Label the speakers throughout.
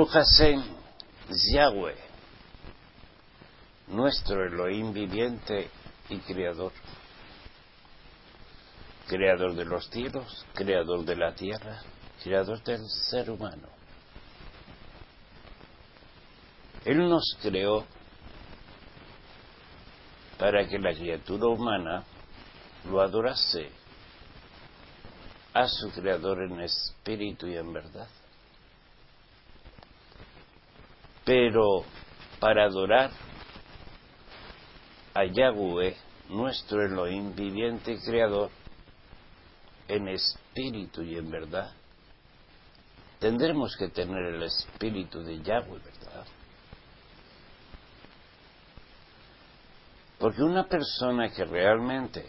Speaker 1: Baruch Hashem, Yahweh, nuestro Elohim viviente y creador. Creador de los cielos, creador de la tierra, creador del ser humano. Él nos creó para que la criatura humana lo adorase a su creador en espíritu y en verdad. Pero para adorar a Yahweh, nuestro Elohim viviente y creador, en espíritu y en verdad, tendremos que tener el espíritu de Yahweh, ¿verdad? Porque una persona que realmente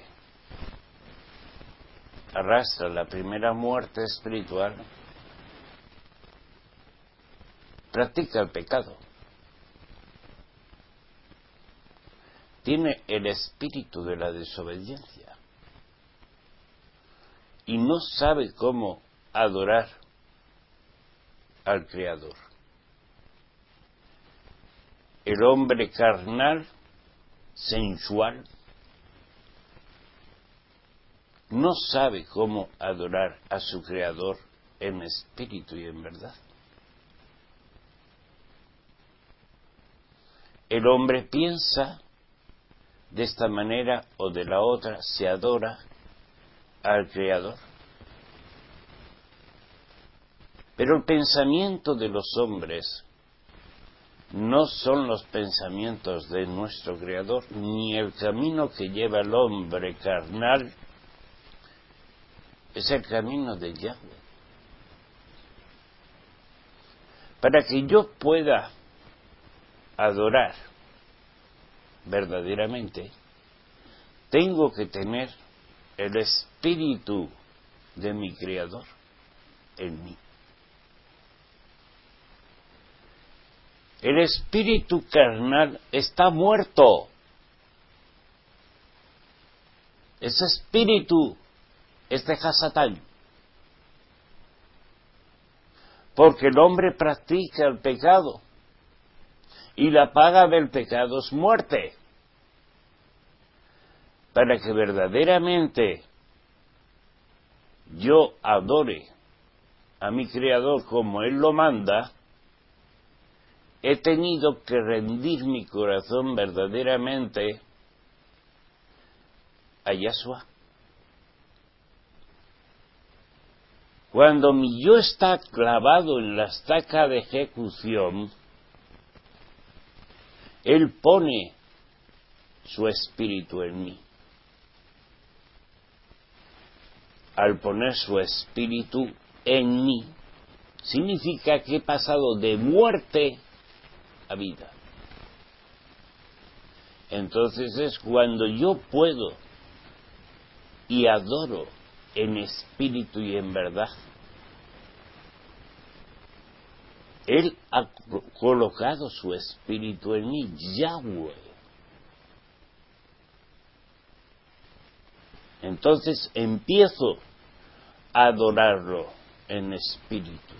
Speaker 1: arrastra la primera muerte espiritual practica el pecado. Tiene el espíritu de la desobediencia y no sabe cómo adorar al Creador. El hombre carnal, sensual, no sabe cómo adorar a su Creador en espíritu y en verdad. El hombre piensa de esta manera o de la otra, se adora al Creador. Pero el pensamiento de los hombres no son los pensamientos de nuestro Creador, ni el camino que lleva el hombre carnal es el camino de Yahweh. Para que yo pueda adorar verdaderamente, tengo que tener el espíritu de mi Creador en mí. El espíritu carnal está muerto. Ese espíritu es de Hasatán. Porque el hombre practica el pecado. Y la paga del pecado es muerte. Para que verdaderamente yo adore a mi Creador como Él lo manda, he tenido que rendir mi corazón verdaderamente a Yahshua. Cuando mi yo está clavado en la estaca de ejecución, Él pone su espíritu en mí. Al poner su espíritu en mí, significa que he pasado de muerte a vida. Entonces es cuando yo puedo y adoro en espíritu y en verdad. Él ha colocado su espíritu en mí, Yahweh. Entonces empiezo a adorarlo en espíritu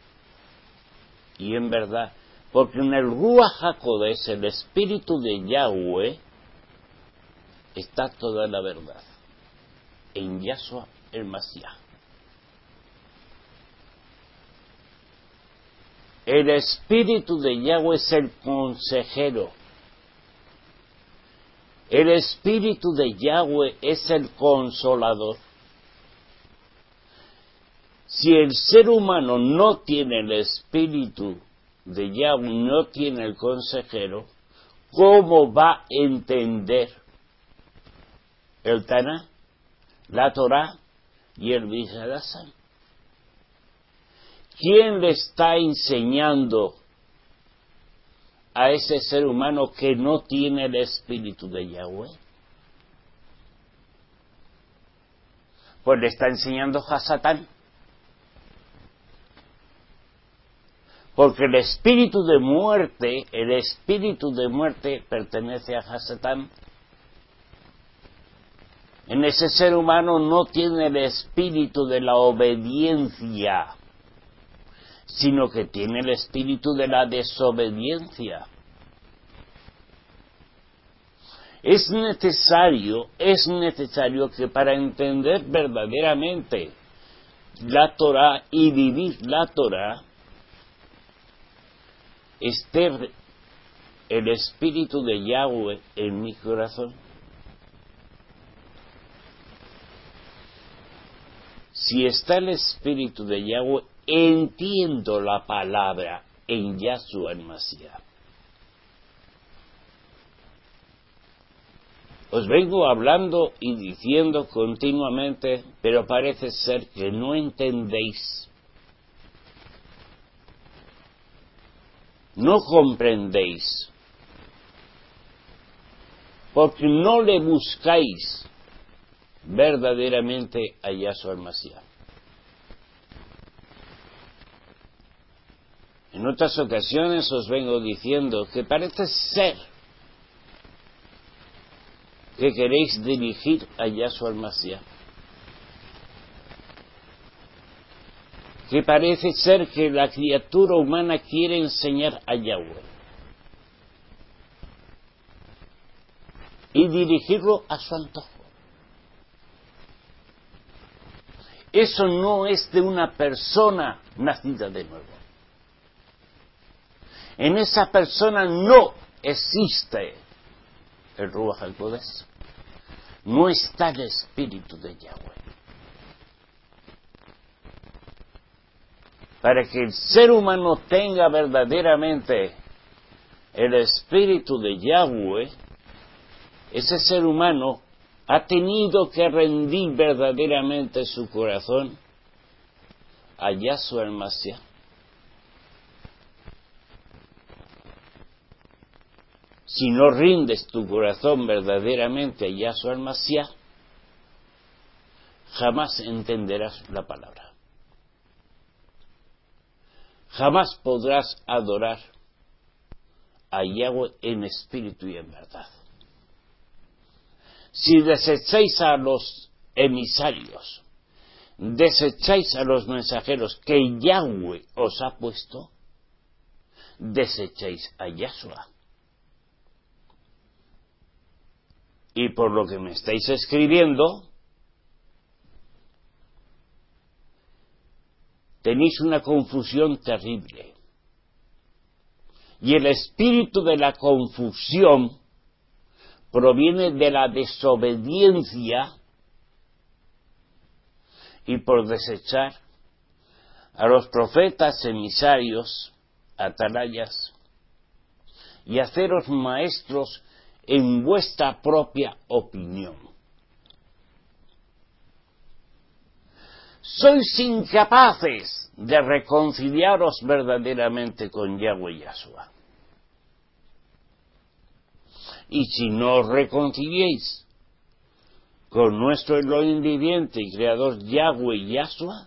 Speaker 1: y en verdad, porque en el Ruach HaKodesh, el espíritu de Yahweh, está toda la verdad, en Yahshua el Mashiach. El espíritu de Yahweh es el consejero. El espíritu de Yahweh es el consolador. Si el ser humano no tiene el espíritu de Yahweh, no tiene el consejero, ¿cómo va a entender el Taná, la Torá y el Vihadasam? ¿Quién le está enseñando a ese ser humano que no tiene el espíritu de Yahweh? Pues le está enseñando Hasatán. Porque el espíritu de muerte pertenece a Hasatán. En ese ser humano no tiene el espíritu de la obediencia, sino que tiene el espíritu de la desobediencia. Es necesario que para entender verdaderamente la Torá y vivir la Torá, esté el espíritu de Yahweh en mi corazón. Si está el espíritu de Yahweh, entiendo la palabra en Yahshua el Mashiach. Os vengo hablando y diciendo continuamente, pero parece ser que no entendéis, no comprendéis, porque no le buscáis verdaderamente a Yahshua el Mashiach. En otras ocasiones os vengo diciendo que parece ser que queréis dirigir a Yahshua el Mashiach, que parece ser que la criatura humana quiere enseñar a Yahweh y dirigirlo a su antojo. Eso no es de una persona nacida de nuevo. En esa persona no existe el Ruach HaKodesh. No está el espíritu de Yahweh. Para que el ser humano tenga verdaderamente el espíritu de Yahweh, ese ser humano ha tenido que rendir verdaderamente su corazón a Yahshua el Mashiach. Si no rindes tu corazón verdaderamente a Yahshua el Mashiach, jamás entenderás la palabra. Jamás podrás adorar a Yahweh en espíritu y en verdad. Si desecháis a los emisarios, desecháis a los mensajeros que Yahweh os ha puesto, desecháis a Yahshua. Y por lo que me estáis escribiendo, tenéis una confusión terrible. Y el espíritu de la confusión proviene de la desobediencia y por desechar a los profetas emisarios, atalayas, y haceros maestros en vuestra propia opinión. Sois incapaces de reconciliaros verdaderamente con Yahweh Yahshua. Y si no os reconciliéis con nuestro Elohim viviente y creador Yahweh Yahshua,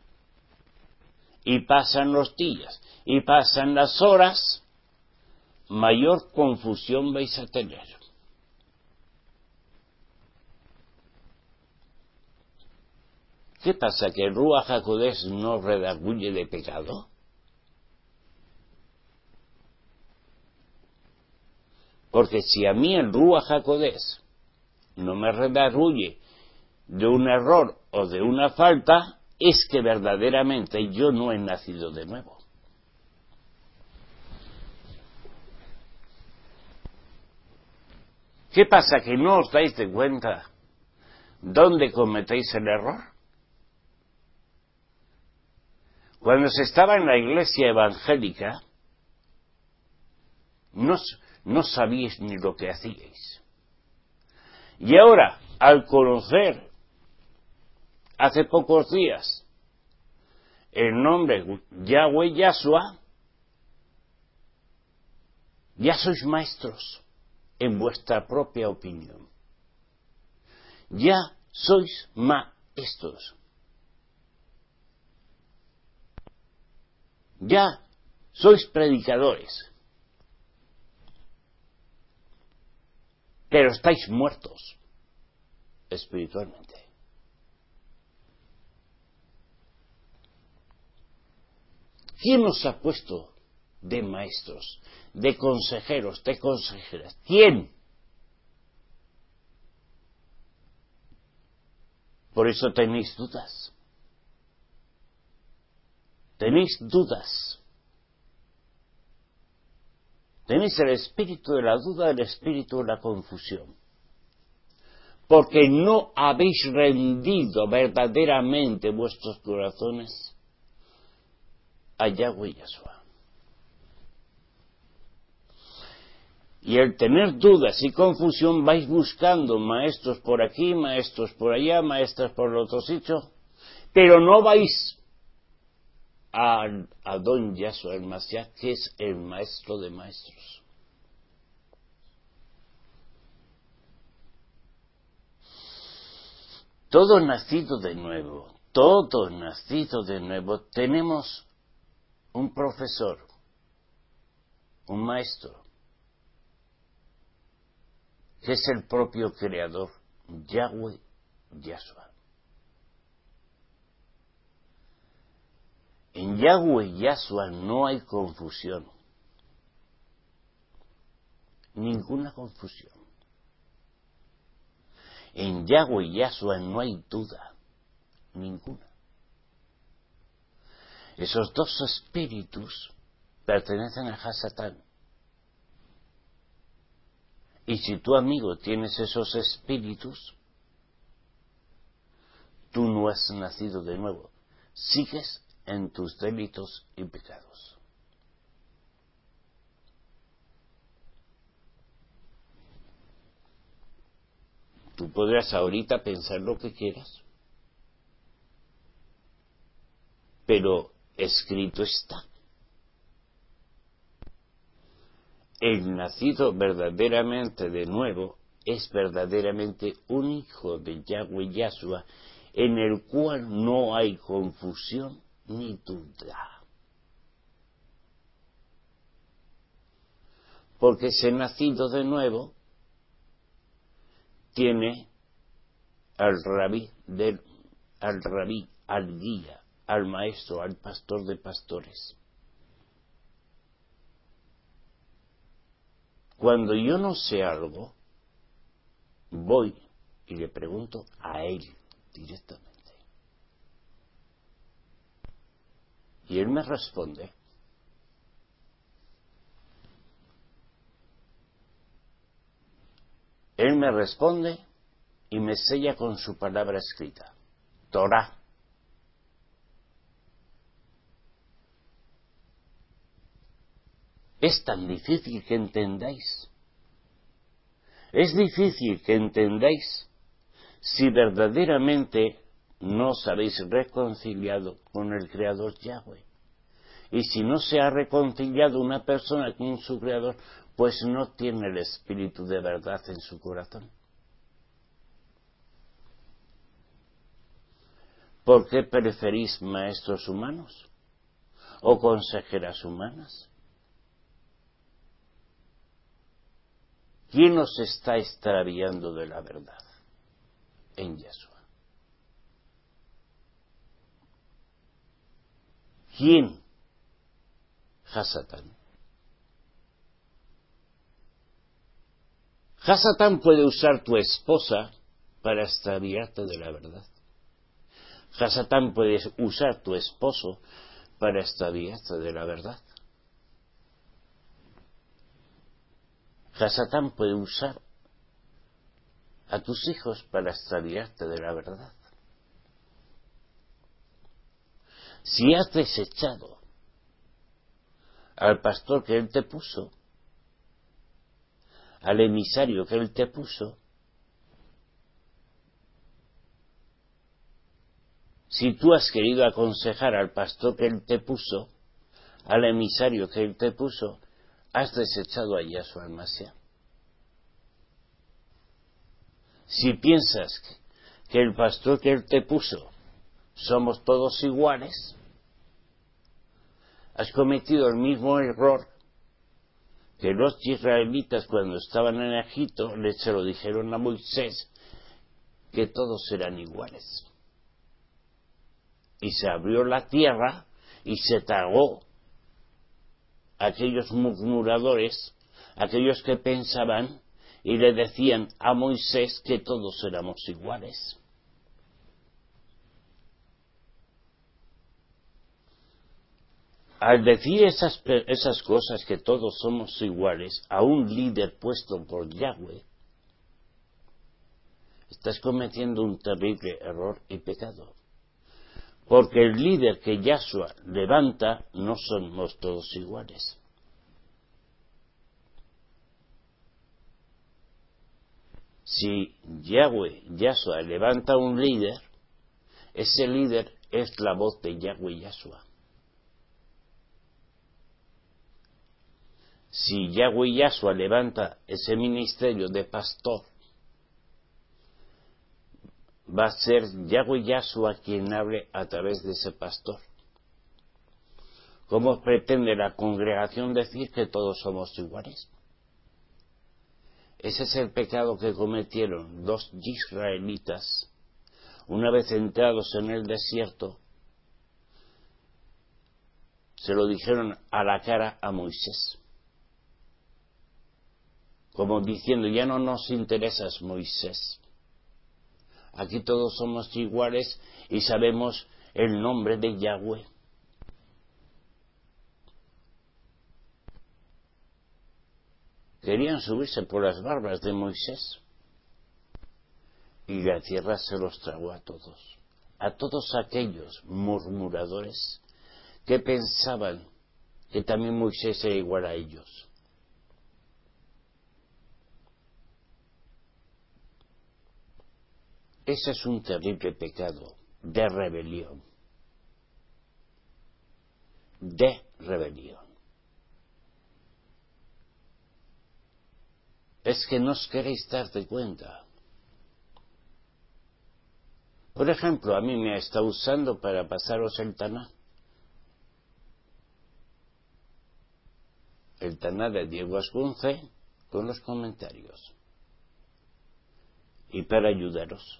Speaker 1: y pasan los días, y pasan las horas, mayor confusión vais a tener. ¿Qué pasa? ¿Que el Ruach HaKodesh no redarguye de pecado? Porque si a mí el Ruach HaKodesh no me redarguye de un error o de una falta, es que verdaderamente yo no he nacido de nuevo. ¿Qué pasa? ¿Que no os dais de cuenta dónde cometéis el error? Cuando se estaba en la iglesia evangélica, no sabíais ni lo que hacíais. Y ahora, al conocer, hace pocos días, el nombre Yahweh Yahshua, ya sois maestros en vuestra propia opinión. Ya sois maestros. Ya sois predicadores. Pero estáis muertos espiritualmente. ¿Quién nos ha puesto de maestros, de consejeros, de consejeras? ¿Quién? Por eso tenéis dudas. Tenéis dudas. Tenéis el espíritu de la duda, el espíritu de la confusión. Porque no habéis rendido verdaderamente vuestros corazones a Yahweh Yahshua. Y al tener dudas y confusión vais buscando maestros por aquí, maestros por allá, maestras por el otro sitio, pero no vais a Don Yahshua el Mashiach, que es el maestro de maestros. Todo nacido de nuevo, tenemos un profesor, un maestro, que es el propio Creador, Yahweh Yahshua. En Yahweh Yahshua no hay confusión, ninguna confusión. En Yahweh Yahshua no hay duda, ninguna. Esos dos espíritus pertenecen a Hasatán. Y si tu amigo tienes esos espíritus, tú no has nacido de nuevo. Sigues en tus delitos y pecados. Tú podrás ahorita pensar lo que quieras, pero escrito está. El nacido verdaderamente de nuevo es verdaderamente un hijo de Yahweh Yahshua, en el cual no hay confusión ni duda. Porque ese nacido de nuevo tiene al rabí, al guía, al maestro, al pastor de pastores. Cuando yo no sé algo, voy y le pregunto a él directamente. Y él me responde. Él me responde y me sella con su palabra escrita, Torah. Es tan difícil que entendáis. Es difícil que entendáis si verdaderamente no os habéis reconciliado con el Creador Yahweh. Y si no se ha reconciliado una persona con su Creador, pues no tiene el espíritu de verdad en su corazón. ¿Por qué preferís maestros humanos o consejeras humanas? ¿Quién os está extraviando de la verdad? En Yahshua. ¿Quién? Hasatán. Hasatán puede usar tu esposa para extraviarte de la verdad. Hasatán puede usar tu esposo para extraviarte de la verdad. Hasatán puede usar a tus hijos para extraviarte de la verdad. Si has desechado al pastor que él te puso, al emisario que él te puso, si tú has querido aconsejar al pastor que él te puso, al emisario que él te puso, has desechado a Yahshua el Mashiach. Si piensas que el pastor que él te puso somos todos iguales, has cometido el mismo error que los israelitas cuando estaban en Egipto se lo dijeron a Moisés, que todos eran iguales. Y se abrió la tierra y se tragó aquellos murmuradores, aquellos que pensaban y le decían a Moisés que todos éramos iguales. Al decir esas cosas, que todos somos iguales, a un líder puesto por Yahweh, estás cometiendo un terrible error y pecado. Porque el líder que Yahshua levanta no somos todos iguales. Si Yahshua levanta un líder, ese líder es la voz de Yahweh Yahshua. Si Yahweh Yahshua levanta ese ministerio de pastor, va a ser Yahweh Yahshua quien hable a través de ese pastor. ¿Cómo pretende la congregación decir que todos somos iguales? Ese es el pecado que cometieron los israelitas una vez entrados en el desierto. Se lo dijeron a la cara a Moisés, como diciendo: ya no nos interesas, Moisés. Aquí todos somos iguales y sabemos el nombre de Yahweh. Querían subirse por las barbas de Moisés y la tierra se los tragó a todos aquellos murmuradores que pensaban que también Moisés era igual a ellos. Ese es un terrible pecado de rebelión. De rebelión. Es que no os queréis dar de cuenta. Por ejemplo, a mí me está usando para pasaros el Taná. El Taná de Diego Ascunce con los comentarios. Y para ayudaros.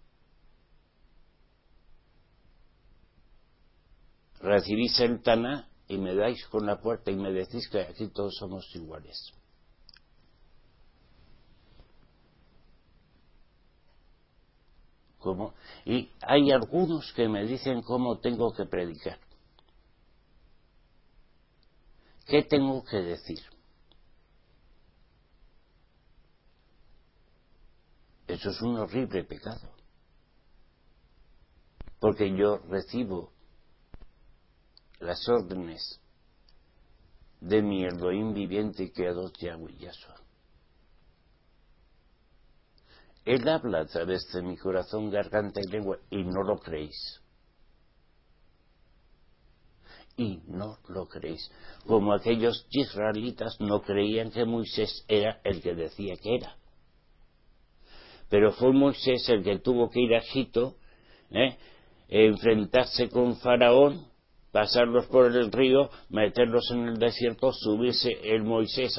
Speaker 1: Recibís el Taná y me dais con la puerta y me decís que aquí todos somos iguales. ¿Cómo? Y hay algunos que me dicen cómo tengo que predicar. ¿Qué tengo que decir? Eso es un horrible pecado. Porque yo recibo las órdenes de mi Elohim viviente y creador Yahweh Yahshua. Él habla a través de mi corazón, garganta y lengua, y no lo creéis. Y no lo creéis. Como aquellos israelitas no creían que Moisés era el que decía que era. Pero fue Moisés el que tuvo que ir a Egipto, enfrentarse con Faraón, pasarlos por el río, meterlos en el desierto, subirse el Moisés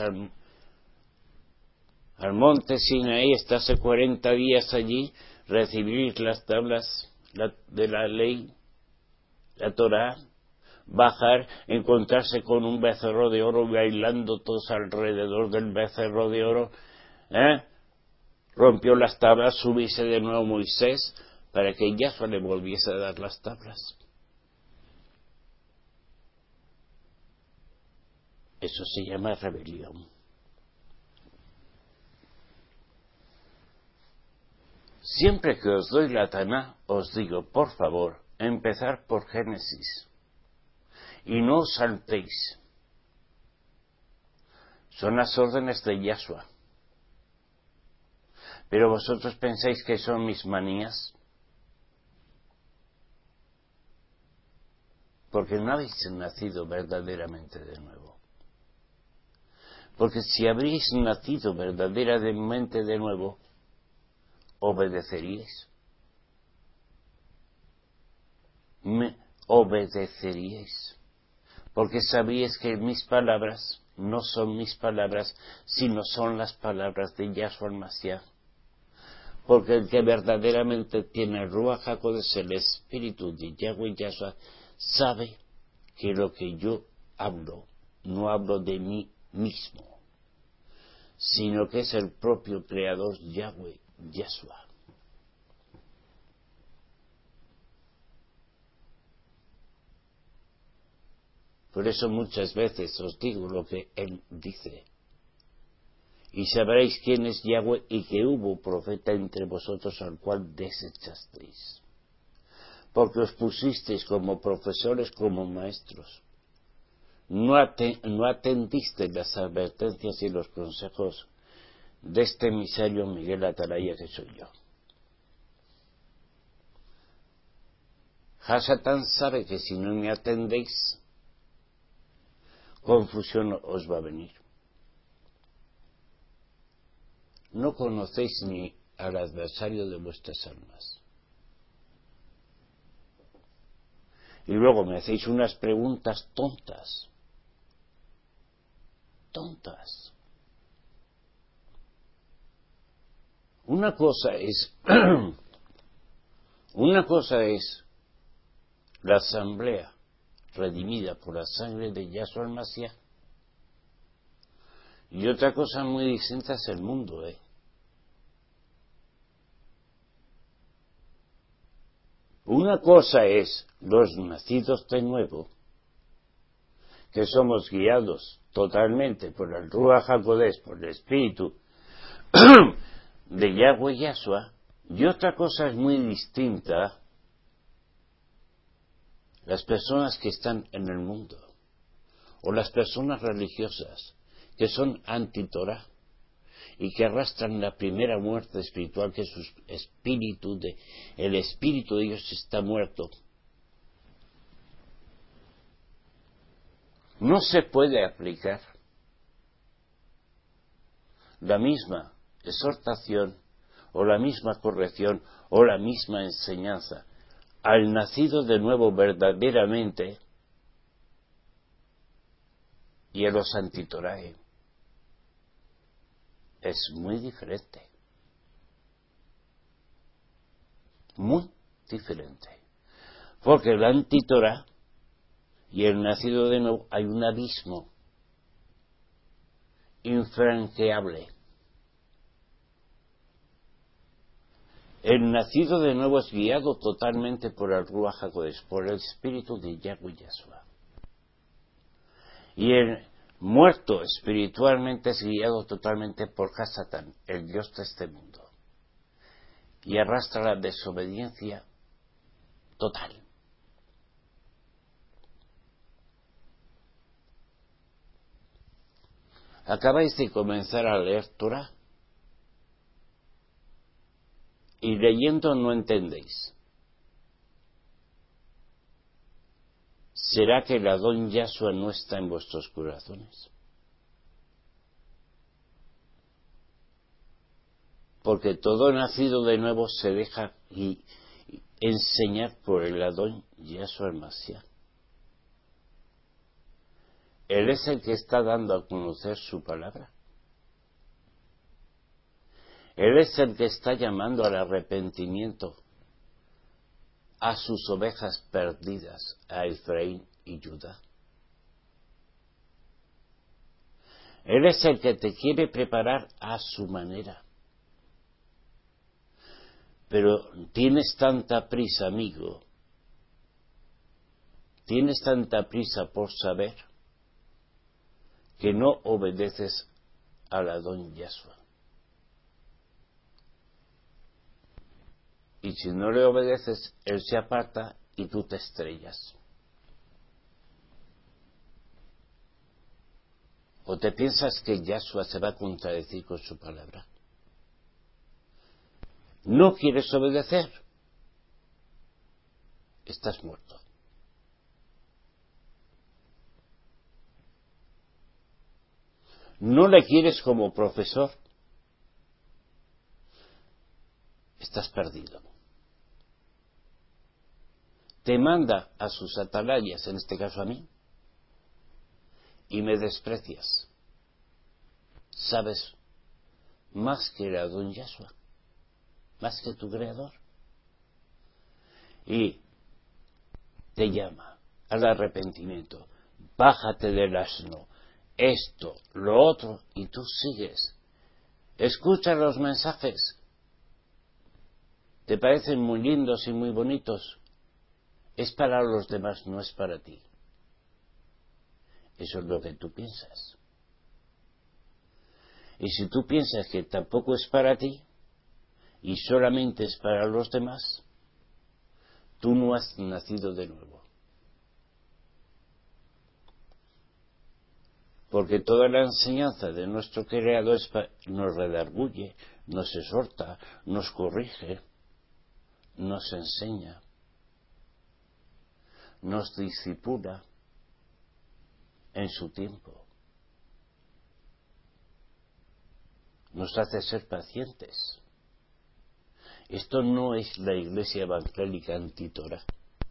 Speaker 1: al monte Sinaí, estarse 40 días allí, recibir las tablas de la ley, la Torá, bajar, encontrarse con un becerro de oro, bailando todos alrededor del becerro de oro, rompió las tablas, subirse de nuevo Moisés, para que Yahshua le volviese a dar las tablas. Eso se llama rebelión. Siempre que os doy la Taná, os digo, por favor, empezar por Génesis. Y no os saltéis. Son las órdenes de Yahshua. Pero vosotros pensáis que son mis manías. Porque no habéis nacido verdaderamente de nuevo. Porque si habréis nacido verdaderamente de nuevo, obedeceríais. Me obedeceríais. Porque sabíais que mis palabras no son mis palabras, sino son las palabras de Yahshua el Mashiach. Porque el que verdaderamente tiene el Ruach HaKodesh, el espíritu de Yahweh Yahshua, sabe que lo que yo hablo no hablo de mí mismo, sino que es el propio Creador Yahweh, Yahshua. Por eso muchas veces os digo lo que Él dice. Y sabréis quién es Yahweh y que hubo profeta entre vosotros al cual desechasteis. Porque os pusisteis como profesores, como maestros. No atendisteis las advertencias y los consejos de este emisario Miguel Atalaya que soy yo. Hasatán sabe que si no me atendéis, confusión os va a venir. No conocéis ni al adversario de vuestras almas. Y luego me hacéis unas preguntas tontas. Tontas. Una cosa es la asamblea redimida por la sangre de Yahshua el Mashiach, y otra cosa muy distinta es el mundo, Una cosa es los nacidos de nuevo, que somos guiados totalmente por el Ruach HaKodesh, por el Espíritu de Yahweh Yahshua, y otra cosa es muy distinta las personas que están en el mundo, o las personas religiosas que son anti-Torah y que arrastran la primera muerte espiritual, que es su espíritu, el espíritu de Dios está muerto. No se puede aplicar la misma exhortación o la misma corrección o la misma enseñanza al nacido de nuevo verdaderamente y a los antitorae. Es muy diferente. Muy diferente. Porque el antitorá y el nacido de nuevo hay un abismo infranqueable. El nacido de nuevo es guiado totalmente por el Ruach HaKodesh, por el espíritu de Yahweh Yahshua. Y el muerto espiritualmente es guiado totalmente por Hasatán, el Dios de este mundo. Y arrastra la desobediencia total. Acabáis de comenzar a leer Torah y leyendo no entendéis. ¿Será que el Adón Yahshua no está en vuestros corazones? Porque todo nacido de nuevo se deja enseñar por el Adón Yahshua el Mashiach. Él es el que está dando a conocer su palabra. Él es el que está llamando al arrepentimiento a sus ovejas perdidas, a Efraín y Judá. Él es el que te quiere preparar a su manera. Pero tienes tanta prisa, amigo, tienes tanta prisa por saber que no obedeces al Adón Yahshua. Y si no le obedeces, él se aparta y tú te estrellas. ¿O te piensas que Yahshua se va a contradecir con su palabra? ¿No quieres obedecer? Estás muerto. ¿No le quieres como profesor? Estás perdido. Te manda a sus atalayas, en este caso a mí, y me desprecias. ¿Sabes? Más que el Adón Yahshua, más que tu Creador. Y te llama al arrepentimiento. Bájate del asno, esto, lo otro, y tú sigues. Escucha los mensajes. Te parecen muy lindos y muy bonitos. Es para los demás, no es para ti. Eso es lo que tú piensas. Y si tú piensas que tampoco es para ti y solamente es para los demás, tú no has nacido de nuevo. Porque toda la enseñanza de nuestro Creador nos redarguye, nos exhorta, nos corrige, nos enseña, nos discipula en su tiempo. Nos hace ser pacientes. Esto no es la iglesia evangélica antitora.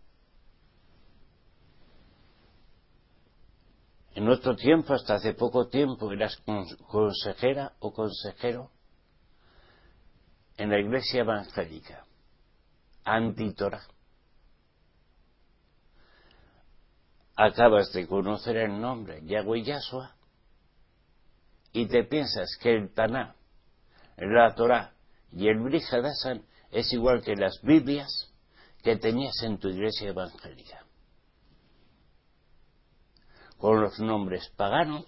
Speaker 1: En nuestro tiempo, hasta hace poco tiempo, eras consejera o consejero en la iglesia evangélica antitora. Acabas de conocer el nombre Yahweh Yahshua y te piensas que el Taná, la Torá y el Brit Hadashah es igual que las Biblias que tenías en tu iglesia evangélica, con los nombres paganos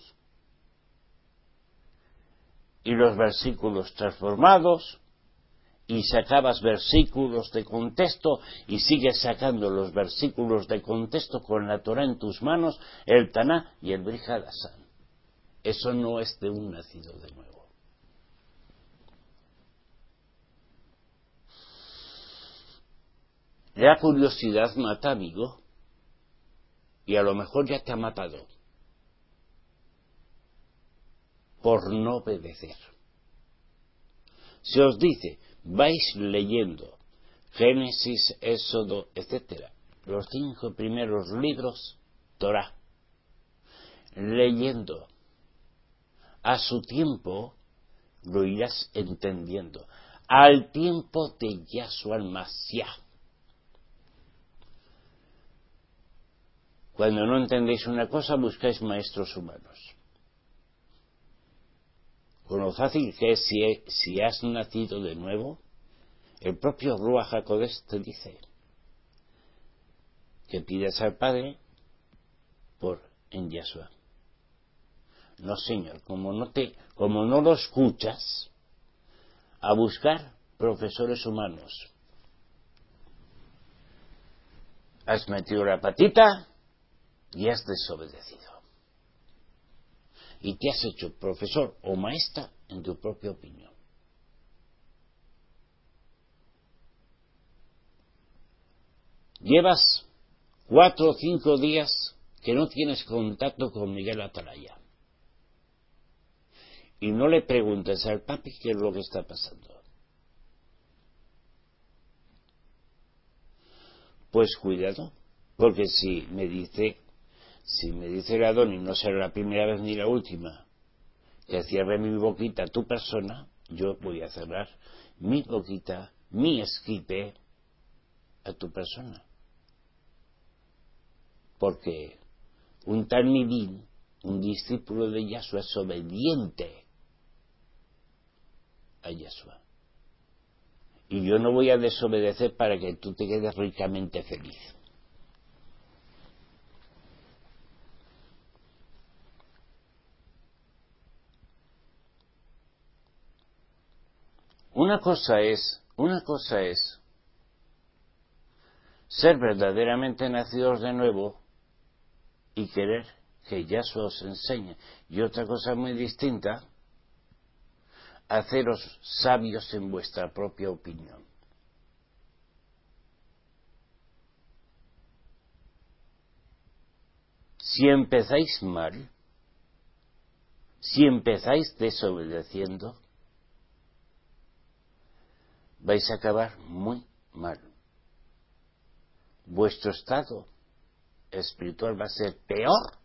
Speaker 1: y los versículos transformados, y sacabas versículos de contexto y sigues sacando los versículos de contexto con la Torá en tus manos, el Taná y el Brit Hadashah. Eso no es de un nacido de nuevo. La curiosidad mata, amigo, y a lo mejor ya te ha matado por no obedecer. Se os dice, vais leyendo Génesis, Éxodo, etc., los 5 primeros libros, Torá, leyendo a su tiempo, lo irás entendiendo, al tiempo de Yahshua el Mashiach. Cuando no entendéis una cosa, buscáis maestros humanos. Con lo fácil que es, si has nacido de nuevo, el propio Ruach HaKodesh te dice que pides al Padre en Yahshua. No, Señor, como no lo escuchas, a buscar profesores humanos. Has metido la patita y has desobedecido. Y te has hecho profesor o maestra en tu propia opinión. Llevas 4 o 5 días que no tienes contacto con Miguel Atalaya. Y no le preguntes al papi qué es lo que está pasando. Pues cuidado, porque si me dice el Adón, y no será la primera vez ni la última, que cierre mi boquita a tu persona, yo voy a cerrar mi boquita, mi esquipe a tu persona. Porque un talmidín, un discípulo de Yahshua, es obediente a Yahshua. Y yo no voy a desobedecer para que tú te quedes ricamente feliz. Una cosa es ser verdaderamente nacidos de nuevo y querer que Yahshua os enseñe. Y otra cosa muy distinta, haceros sabios en vuestra propia opinión. Si empezáis mal, si empezáis desobedeciendo, vais a acabar muy mal. Vuestro estado espiritual va a ser peor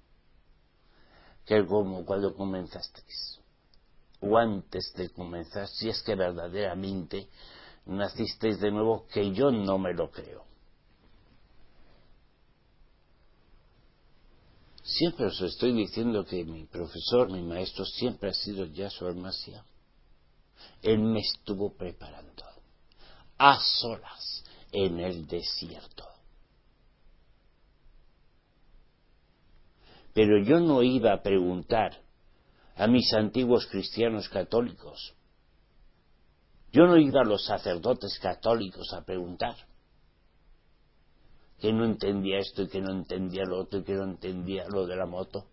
Speaker 1: que como cuando comenzasteis, o antes de comenzar, si es que verdaderamente nacisteis de nuevo, que yo no me lo creo. Siempre os estoy diciendo que mi profesor, mi maestro, siempre ha sido Yahshua el-Mashiach. Él me estuvo preparando a solas en el desierto. Pero yo no iba a preguntar a mis antiguos cristianos católicos. Yo no iba a los sacerdotes católicos a preguntar que no entendía esto y que no entendía lo otro y que no entendía lo de la moto.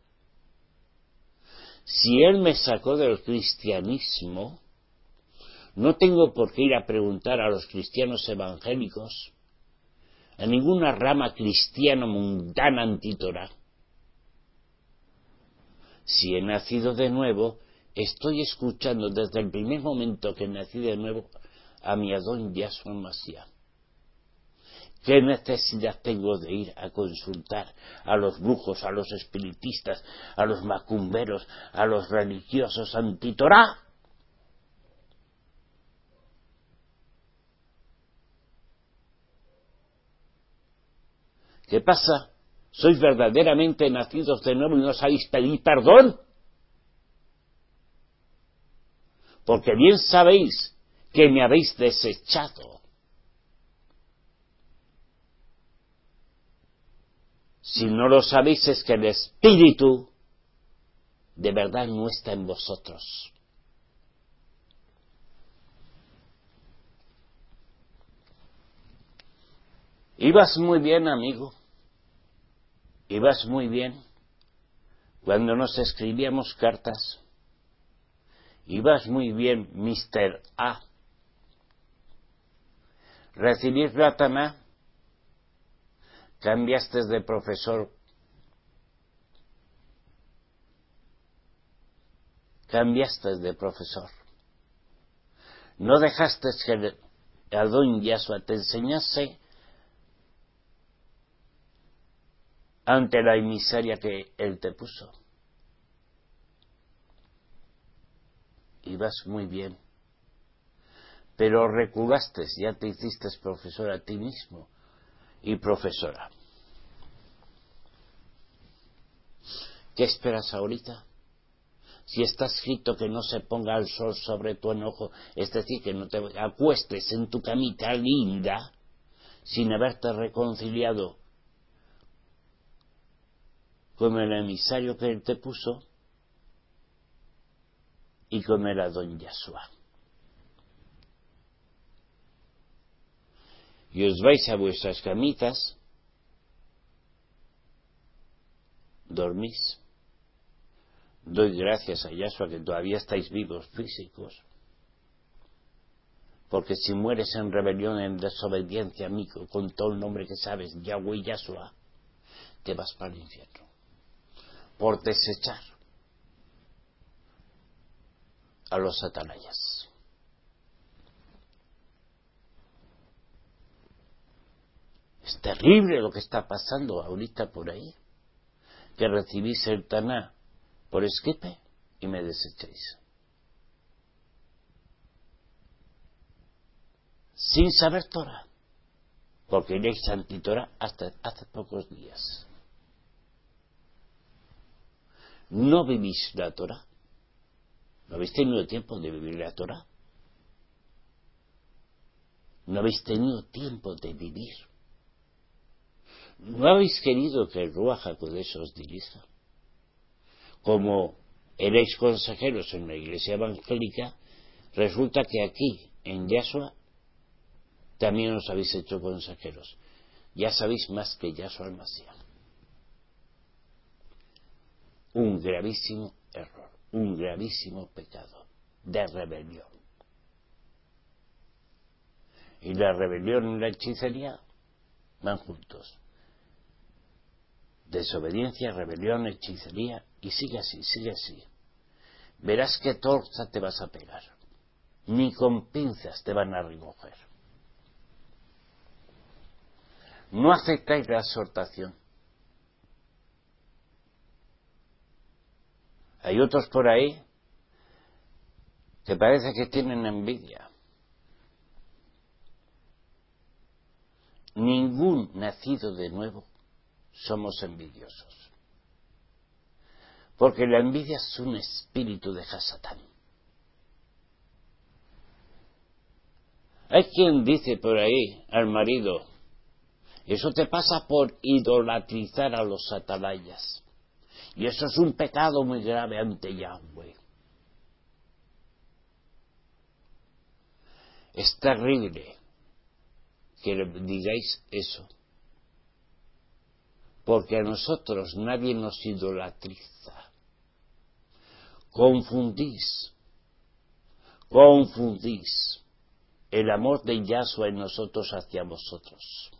Speaker 1: Si Él me sacó del cristianismo, no tengo por qué ir a preguntar a los cristianos evangélicos, a ninguna rama cristiana mundana antitorá. Si he nacido de nuevo, estoy escuchando desde el primer momento que nací de nuevo a mi Adón Yahshua el-Mashiach. ¿Qué necesidad tengo de ir a consultar a los brujos, a los espiritistas, a los macumberos, a los religiosos antitorá? ¿Qué pasa? ¿Sois verdaderamente nacidos de nuevo y no sabéis pedir perdón? Porque bien sabéis que me habéis desechado. Si no lo sabéis es que el Espíritu de verdad no está en vosotros. Ibas muy bien, amigo. Ibas muy bien cuando nos escribíamos cartas. Ibas muy bien, Mr. A. Recibir la Taná. Cambiaste de profesor. Cambiaste de profesor. No dejaste que el Adón Yahshua te enseñase ante la miseria que Él te puso. Ibas muy bien. Pero reculaste, ya te hiciste profesor a ti mismo y profesora. ¿Qué esperas ahorita? Si está escrito que no se ponga el sol sobre tu enojo, es decir, que no te acuestes en tu camita linda sin haberte reconciliado con el emisario que Él te puso y con el Adón Yahshua. Y os vais a vuestras camitas, dormís. Doy gracias a Yahshua que todavía estáis vivos físicos. Porque si mueres en rebelión, en desobediencia a mí, con todo el nombre que sabes, Yahweh Yahshua, te vas para el infierno. Por desechar a los atalayas. Es terrible lo que está pasando ahorita por ahí. Que recibís el Taná por esquipe y me desechéis. Sin saber Torah. Porque iréis anti-Torah hasta hace pocos días. No vivís la Torah. ¿No habéis tenido tiempo de vivir la Torah? ¿No habéis tenido tiempo de vivir? ¿No habéis querido que el Ruach HaKodesh os dirija? Como erais consejeros en la iglesia evangélica, resulta que aquí, en Yahshua, también os habéis hecho consejeros. Ya sabéis más que Yahshua el-Mashiach. Un gravísimo error, un gravísimo pecado de rebelión. Y la rebelión y la hechicería van juntos. Desobediencia, rebelión, hechicería, y sigue así, sigue así. Verás qué torta te vas a pegar. Ni con pinzas te van a recoger. No aceptáis la exhortación. Hay otros por ahí que parece que tienen envidia. Ningún nacido de nuevo somos envidiosos. Porque la envidia es un espíritu de Hasatán. Hay quien dice por ahí al marido, eso te pasa por idolatrizar a los atalayas. Y eso es un pecado muy grave ante Yahweh. Es terrible que le digáis eso. Porque a nosotros nadie nos idolatriza. Confundís el amor de Yahshua en nosotros hacia vosotros.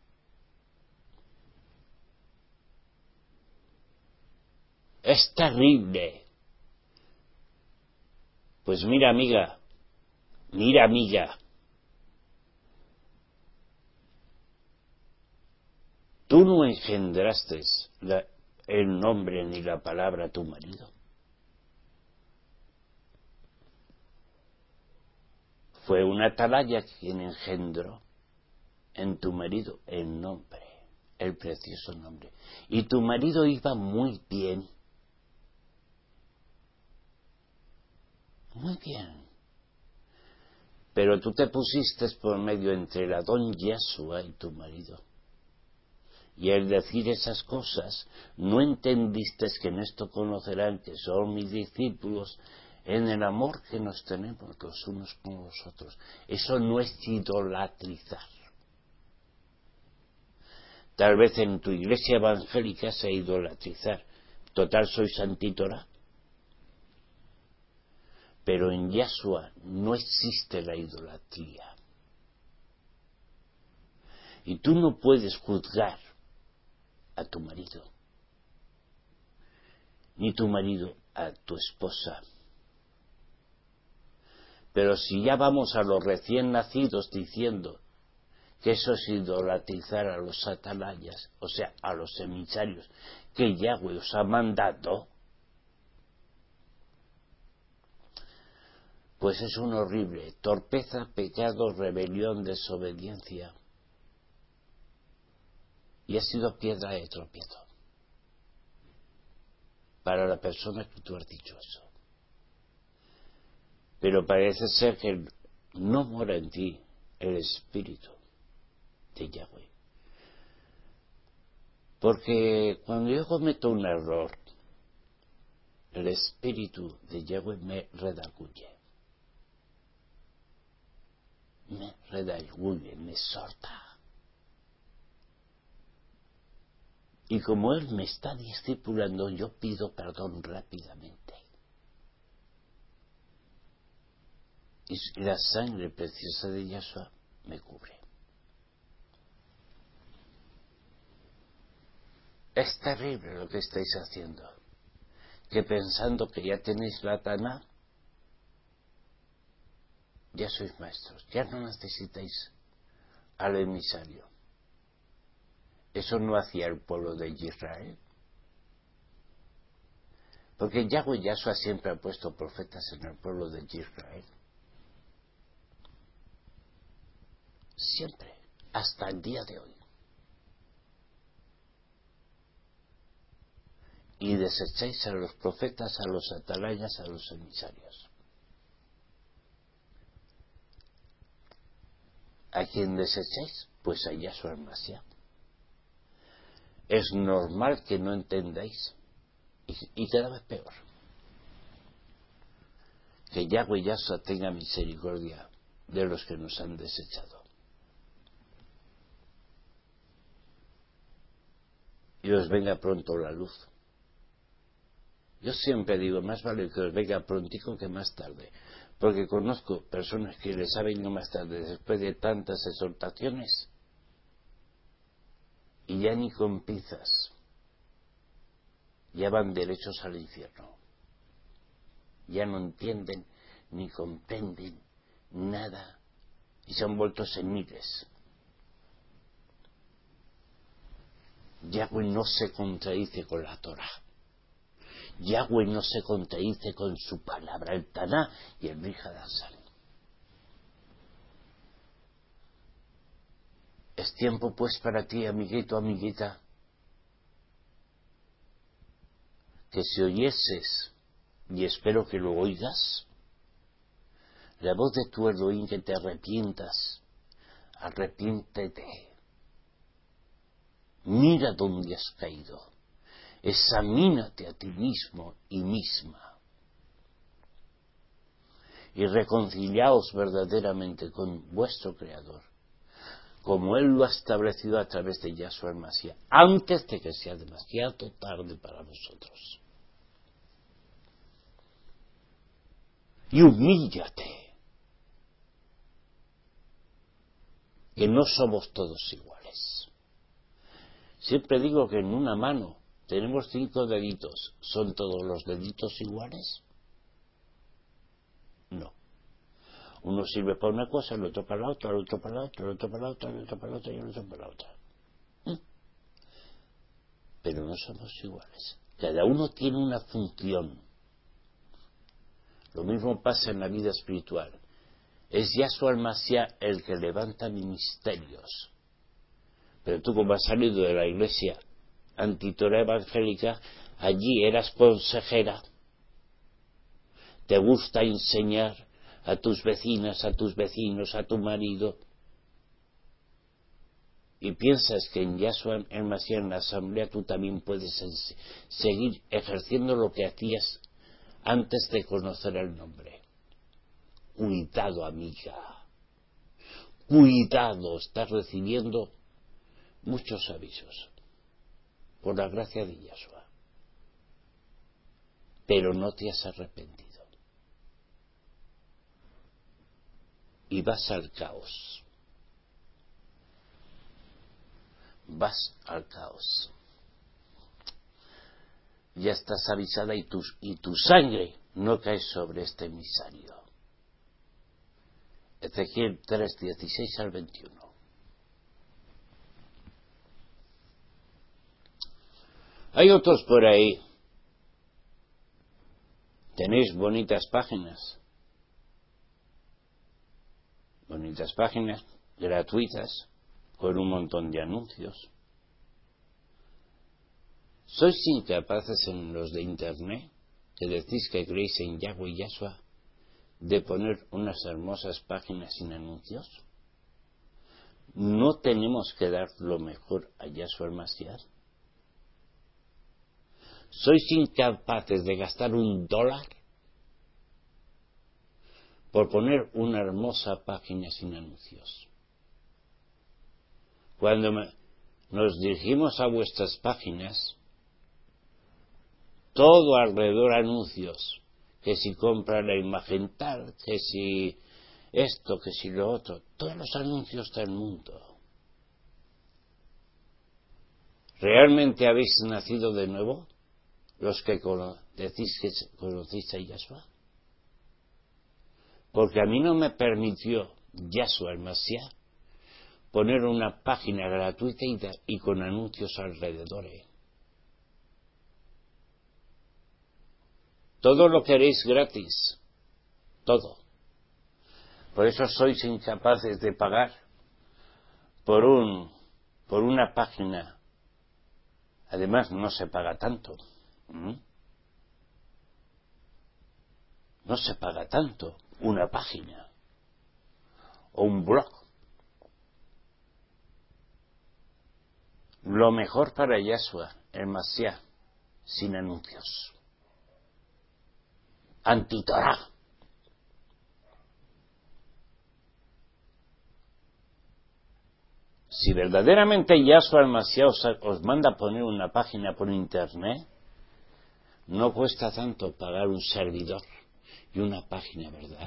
Speaker 1: Es terrible. Pues mira, amiga, tú no engendraste el nombre ni la palabra a tu marido. Fue una atalaya quien engendró en tu marido el nombre, el precioso nombre. Y tu marido iba muy bien. Muy bien. Pero tú te pusiste por medio entre el Adón Yahshua y tu marido. Y al decir esas cosas, no entendiste que en esto conocerán que son mis discípulos en el amor que nos tenemos los unos con los otros. Eso no es idolatrizar. Tal vez en tu iglesia evangélica sea idolatrizar. Total, soy santítora. Pero en Yahshua no existe la idolatría. Y tú no puedes juzgar a tu marido, ni tu marido a tu esposa. Pero si ya vamos a los recién nacidos diciendo que eso es idolatrizar a los atalayas, o sea, a los emisarios que Yahweh os ha mandado, pues es un horrible torpeza, pecado, rebelión, desobediencia. Y ha sido piedra de tropiezo para la persona que tú has dicho eso. Pero parece ser que no mora en ti el espíritu de Yahweh. Porque cuando yo cometo un error, el espíritu de Yahweh me redarguye. Me exhorta. Y como Él me está discipulando, yo pido perdón rápidamente. Y la sangre preciosa de Yahshua me cubre. Es terrible lo que estáis haciendo. Que pensando que ya tenéis la Taná, ya sois maestros. Ya no necesitáis al emisario. Eso no hacía el pueblo de Israel. Porque Yahweh Yahshua siempre ha puesto profetas en el pueblo de Israel. Siempre. Hasta el día de hoy. Y desecháis a los profetas, a los atalayas, a los emisarios. ¿A quién desecháis? Pues a Yahshua el Mashiach. Es normal que no entendáis. Y cada vez peor. Que Yahweh Yahshua tenga misericordia de los que nos han desechado. Y os venga pronto la luz. Yo siempre digo, más vale que os venga prontico que más tarde. Porque conozco personas que les ha venido más tarde después de tantas exhortaciones. Y ya ni con pinzas. Ya van derechos al infierno. Ya no entienden ni comprenden nada. Y se han vuelto semiles. Yahweh no se contradice con la Torah. Yahweh no se contradice con su palabra, el Taná y el Brihadasán. Es tiempo pues para ti, amiguito, amiguita, que si oyeses, y espero que lo oigas, la voz de tu Elohim, que te arrepientas, arrepiéntete. Mira dónde has caído. Examínate a ti mismo y misma. Y reconciliaos verdaderamente con vuestro Creador, como Él lo ha establecido a través de Yahshua el Mashiach, antes de que sea demasiado tarde para vosotros. Y humíllate, que no somos todos iguales. Siempre digo que en una mano tenemos 5 deditos. ¿Son todos los deditos iguales? No. Uno sirve para una cosa, el otro para la otra, el otro para la otra, el otro para la otra, el otro para la otra y el otro para la otra. Pero no somos iguales. Cada uno tiene una función. Lo mismo pasa en la vida espiritual. Es Yahshua el Mashiach el que levanta ministerios. Pero tú, como has salido de la iglesia antitorá evangélica, allí eras consejera, te gusta enseñar a tus vecinas, a tus vecinos, a tu marido, y piensas que en Yahshua el Mashiach, en la asamblea, tú también puedes seguir ejerciendo lo que hacías antes de conocer el nombre. Cuidado, amiga, cuidado, estás recibiendo muchos avisos por la gracia de Yahshua, pero no te has arrepentido y vas al caos. Vas al caos. Ya estás avisada y tu sangre no cae sobre este emisario. Ezequiel 3, 16 al 21. Hay otros por ahí. Tenéis bonitas páginas gratuitas, con un montón de anuncios. ¿Sois incapaces en los de Internet, que decís que creéis en Yahweh y Yahshua, de poner unas hermosas páginas sin anuncios? ¿No tenemos que dar lo mejor a Yahshua el Mashiach? ¿Sois incapaces de gastar $1 por poner una hermosa página sin anuncios? Cuando nos dirigimos a vuestras páginas, todo alrededor anuncios, que si compra la imagen tal, que si esto, que si lo otro, todos los anuncios del mundo. ¿Realmente habéis nacido de nuevo, los que decís que conocéis a Yahshua? Porque a mí no me permitió Yahshua el Mashiach poner una página gratuita y con anuncios alrededor. Todo lo queréis gratis, todo. Por eso sois incapaces de pagar por una página. Además, no se paga tanto. No se paga tanto una página o un blog. Lo mejor para Yahshua, el Mashiach, sin anuncios. Antitorá. Si verdaderamente Yahshua el Mashiach os manda a poner una página por internet, no cuesta tanto pagar un servidor y una página, ¿verdad?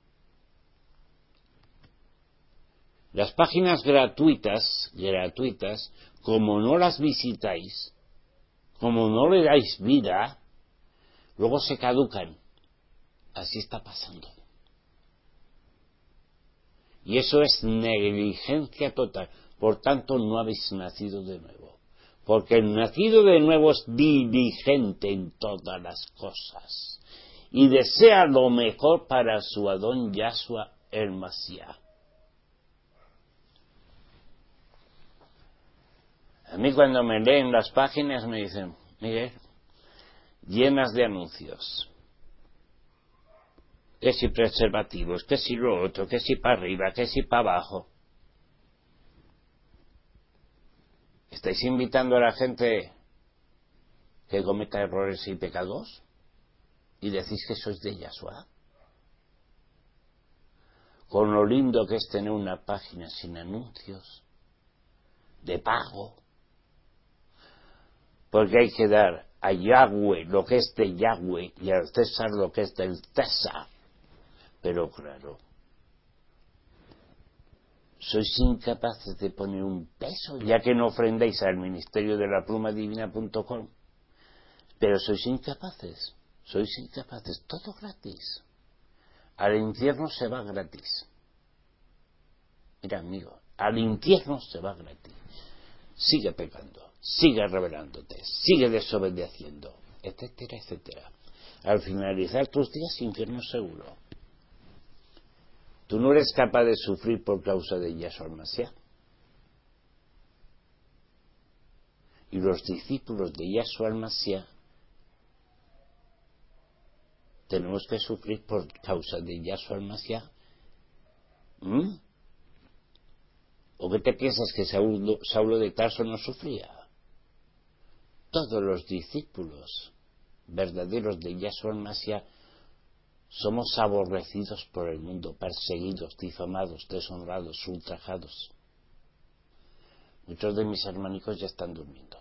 Speaker 1: Las páginas gratuitas, como no las visitáis, como no le dais vida, luego se caducan. Así está pasando. Y eso es negligencia total. Por tanto, no habéis nacido de nuevo. Porque el nacido de nuevo es diligente en todas las cosas. Y desea lo mejor para su Adón Yahshua el Mashiach. A mí cuando me leen las páginas me dicen, Miguel, llenas de anuncios. Que si preservativos, que si lo otro, que si para arriba, que si para abajo. ¿Estáis invitando a la gente que cometa errores y pecados? ¿Y decís que sois de Yahshua? Con lo lindo que es tener una página sin anuncios, de pago. Porque hay que dar a Yahweh lo que es de Yahweh y al César lo que es del César. Pero claro, sois incapaces de poner un peso, ya que no ofrendéis al ministerio de la plumadivina.com. Pero sois incapaces, todo gratis. Al infierno se va gratis. Mira, amigo, al infierno se va gratis. Sigue pecando, sigue rebelándote, sigue desobedeciendo, etcétera, etcétera. Al finalizar tus días, infierno seguro. Tú no eres capaz de sufrir por causa de Yahshua Mashiach. Y los discípulos de Yahshua Mashiach tenemos que sufrir por causa de Yahshua Mashiach. ¿O qué te piensas que Saulo de Tarso no sufría? Todos los discípulos verdaderos de Yahshua Mashiach somos aborrecidos por el mundo, perseguidos, difamados, deshonrados, ultrajados. Muchos de mis hermanicos ya están durmiendo.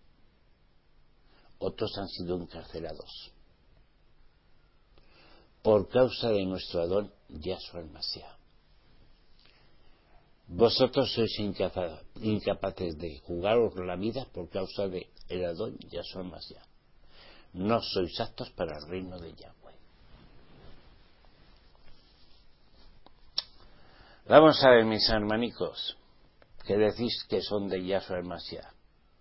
Speaker 1: Otros han sido encarcelados por causa de nuestro Adón Yahshua Mashiach. Vosotros sois incapaces de jugaros la vida por causa de el Adón Yahshua Mashiach. No sois aptos para el reino de Yahweh. Vamos a ver, mis hermanicos, que decís que son de Yahshua Mashiach.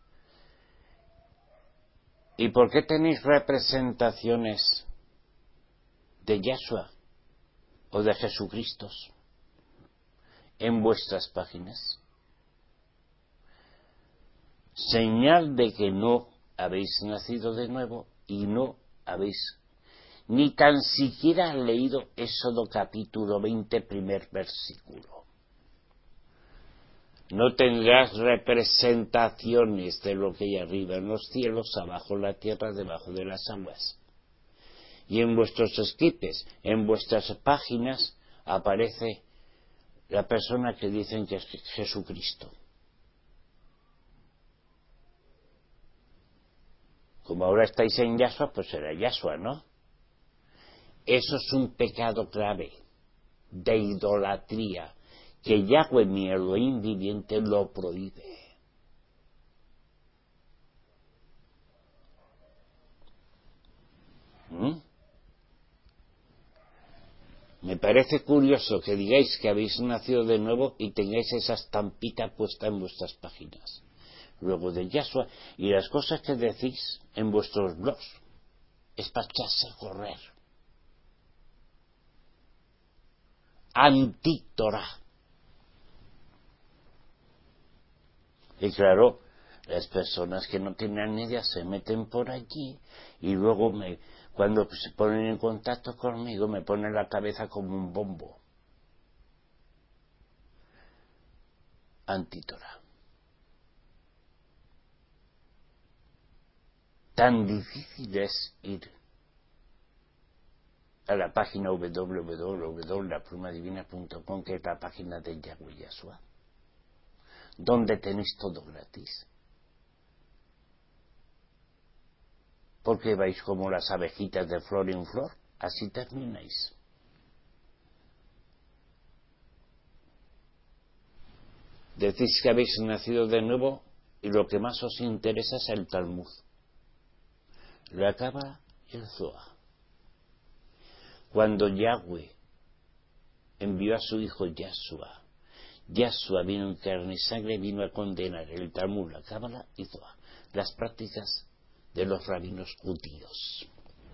Speaker 1: ¿Y por qué tenéis representaciones de Yahshua o de Jesucristo en vuestras páginas? Señal de que no habéis nacido de nuevo y no habéis ni tan siquiera leído Éxodo capítulo 20, primer versículo. No tendrás representaciones de lo que hay arriba en los cielos, abajo en la tierra, debajo de las aguas. Y en vuestros esquipes, en vuestras páginas, aparece la persona que dicen que es Jesucristo. Como ahora estáis en Yahshua, pues será Yahshua, ¿no? Eso es un pecado grave de idolatría que Yahweh, mi Elohim viviente, lo prohíbe. Me parece curioso que digáis que habéis nacido de nuevo y tengáis esa estampita puesta en vuestras páginas. Luego de Yahshua, y las cosas que decís en vuestros blogs es para echarse a correr. Antítora. Y claro, las personas que no tienen ni idea se meten por allí y luego cuando se ponen en contacto conmigo me ponen la cabeza como un bombo. Antítora. Tan difícil es ir a la página www.laplumadivina.com, que es la página de Yahweh Yahshua, donde tenéis todo gratis. Porque vais como las abejitas de flor en flor, así termináis. Decís que habéis nacido de nuevo y lo que más os interesa es el Talmud, la Cábala y el Zohar. Cuando Yahweh envió a su hijo Yahshua, Yahshua vino en carne y sangre, vino a condenar el Talmud, la Cábala y Zohar, las prácticas de los rabinos judíos.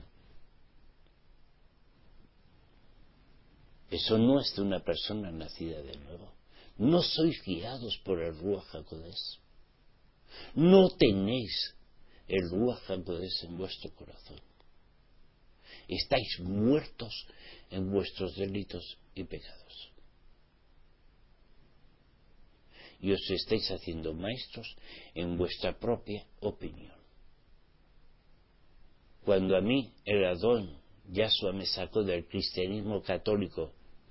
Speaker 1: Eso no es de una persona nacida de nuevo. No sois guiados por el Ruach HaKodesh. No tenéis el Ruach HaKodesh en vuestro corazón. Estáis muertos en vuestros delitos y pecados. Y os estáis haciendo maestros en vuestra propia opinión. Cuando a mí el Adón Yahshua me sacó del cristianismo católico,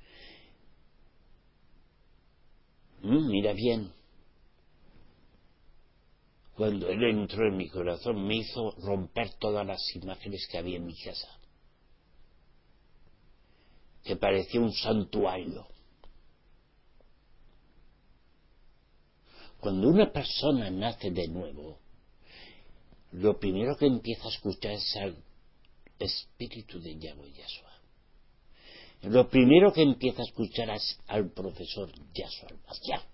Speaker 1: mira bien, cuando Él entró en mi corazón me hizo romper todas las imágenes que había en mi casa, que parecía un santuario. Cuando una persona nace de nuevo, lo primero que empieza a escuchar es al Espíritu de Yahweh Yahshua. Lo primero que empieza a escuchar es al profesor Yahshua al-Mashiach.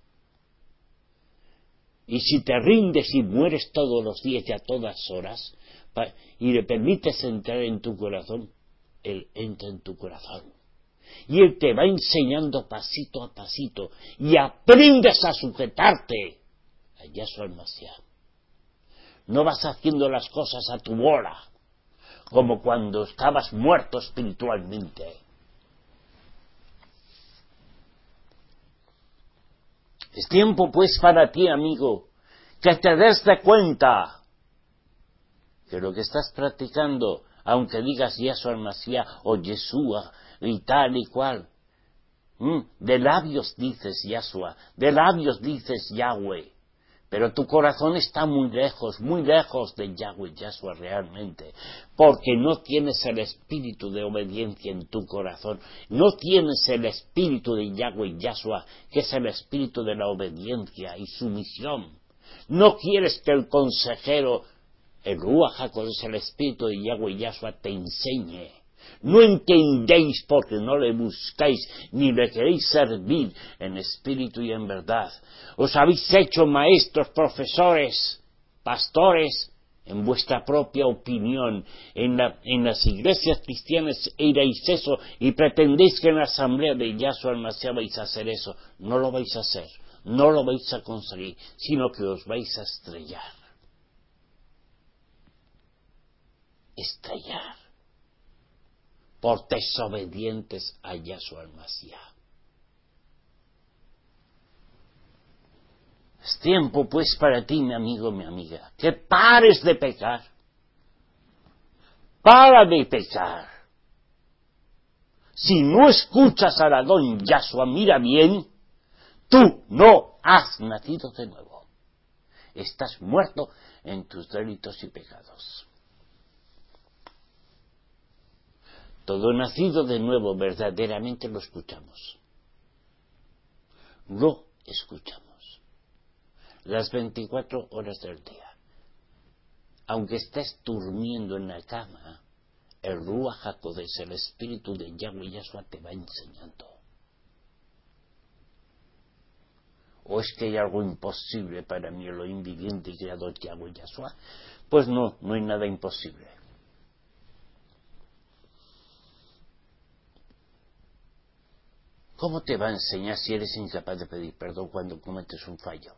Speaker 1: Y si te rindes y mueres todos los días y a todas horas, y le permites entrar en tu corazón, Él entra en tu corazón. Y Él te va enseñando pasito a pasito, y aprendes a sujetarte a Yahshua al-Mashiach. No vas haciendo las cosas a tu bola, como cuando estabas muerto espiritualmente. Es tiempo pues para ti, amigo, que te des de cuenta que lo que estás practicando, aunque digas Yahshua al-Mashiach o Yeshua y tal y cual, de labios dices Yahshua, de labios dices Yahweh, pero tu corazón está muy lejos de Yahweh Yahshua realmente, porque no tienes el espíritu de obediencia en tu corazón, no tienes el espíritu de Yahweh Yahshua, que es el espíritu de la obediencia y sumisión. No quieres que el consejero, el Ruach HaKodesh, el espíritu de Yahweh Yahshua, te enseñe. No entendéis porque no le buscáis ni le queréis servir en espíritu y en verdad. Os habéis hecho maestros, profesores, pastores en vuestra propia opinión. En las iglesias cristianas iréis eso y pretendéis que en la asamblea de Yahshua al-Mashiach vais a hacer eso. No lo vais a hacer, no lo vais a conseguir, sino que os vais a estrellar. Estrellar. Por desobedientes a Yahshua al-Mashiach. Es tiempo pues para ti, mi amigo, mi amiga, que pares de pecar. Para de pecar. Si no escuchas al Adón Yahshua, mira bien, tú no has nacido de nuevo. Estás muerto en tus delitos y pecados. Todo nacido de nuevo verdaderamente lo escuchamos. Lo escuchamos. Las 24 horas del día. Aunque estés durmiendo en la cama, el Ruach HaKodesh, el espíritu de Yahweh Yahshua, te va enseñando. ¿O es que hay algo imposible para mí, lo inviviente y creador Yahweh Yahshua? Pues no hay nada imposible. ¿Cómo te va a enseñar si eres incapaz de pedir perdón cuando cometes un fallo?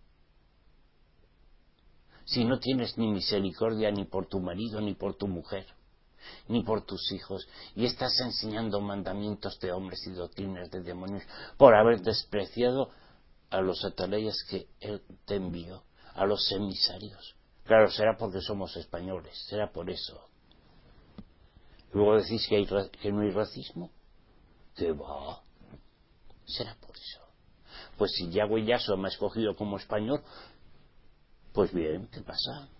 Speaker 1: Si no tienes ni misericordia ni por tu marido, ni por tu mujer, ni por tus hijos, y estás enseñando mandamientos de hombres y doctrinas de demonios por haber despreciado a los atalayas que Él te envió, a los emisarios. Claro, será porque somos españoles, será por eso. Luego decís que no hay racismo. ¿Qué va? Será por eso. Pues si Yahweh Yahshua me ha escogido como español, pues bien, ¿qué pasa?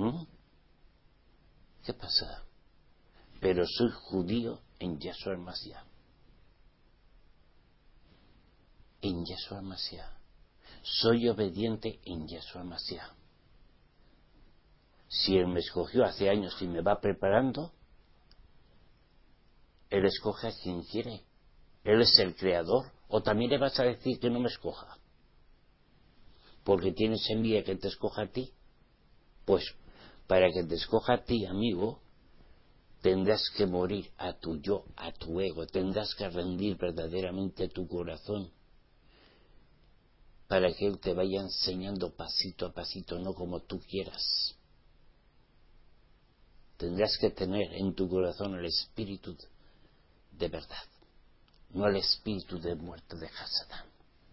Speaker 1: ¿Qué pasa? Pero soy judío en Yahshua al-Mashiach. En Yahshua al-Mashiach. Soy obediente en Yahshua al-Mashiach. Si Él me escogió hace años y me va preparando, Él escoge a quien quiere. Él es el creador. O también le vas a decir que no me escoja, porque tienes envidia que te escoja a ti. Pues para que te escoja a ti, amigo, tendrás que morir a tu yo, a tu ego, tendrás que rendir verdaderamente tu corazón para que Él te vaya enseñando pasito a pasito, no como tú quieras. tendrás que tener en tu corazón el espíritu de verdad, no el espíritu de muerte de Hasatán.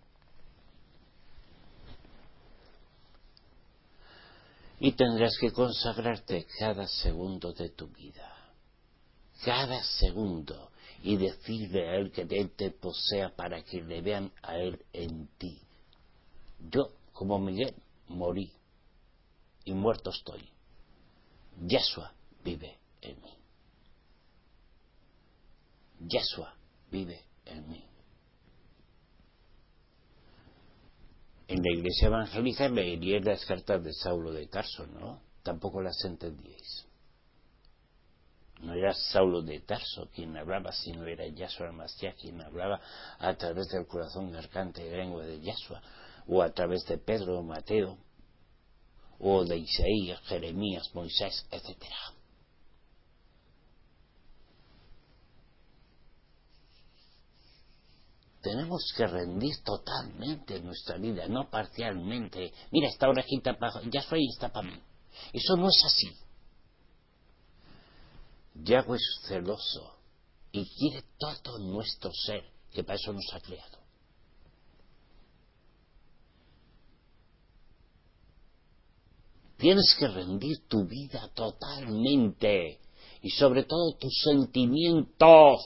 Speaker 1: Y tendrás que consagrarte cada segundo de tu vida, cada segundo, y decirle a Él que Él te posea para que le vean a Él en ti. Yo, como Miguel, morí y muerto estoy. Yeshua vive en mí. Yeshua vive en mí. En la iglesia evangélica leeríais las cartas de Saulo de Tarso, ¿no? Tampoco las entendíais. No era Saulo de Tarso quien hablaba, sino era Yahshua el Mashiach quien hablaba a través del corazón garganta y lengua de Yahshua, o a través de Pedro o Mateo, o de Isaías, Jeremías, Moisés, etc. Tenemos que rendir totalmente nuestra vida, no parcialmente. Mira, esta orejita para Yahshua y esta para mí. Eso no es así. Yahweh es celoso y quiere todo nuestro ser, que para eso nos ha creado. Tienes que rendir tu vida totalmente y sobre todo tus sentimientos.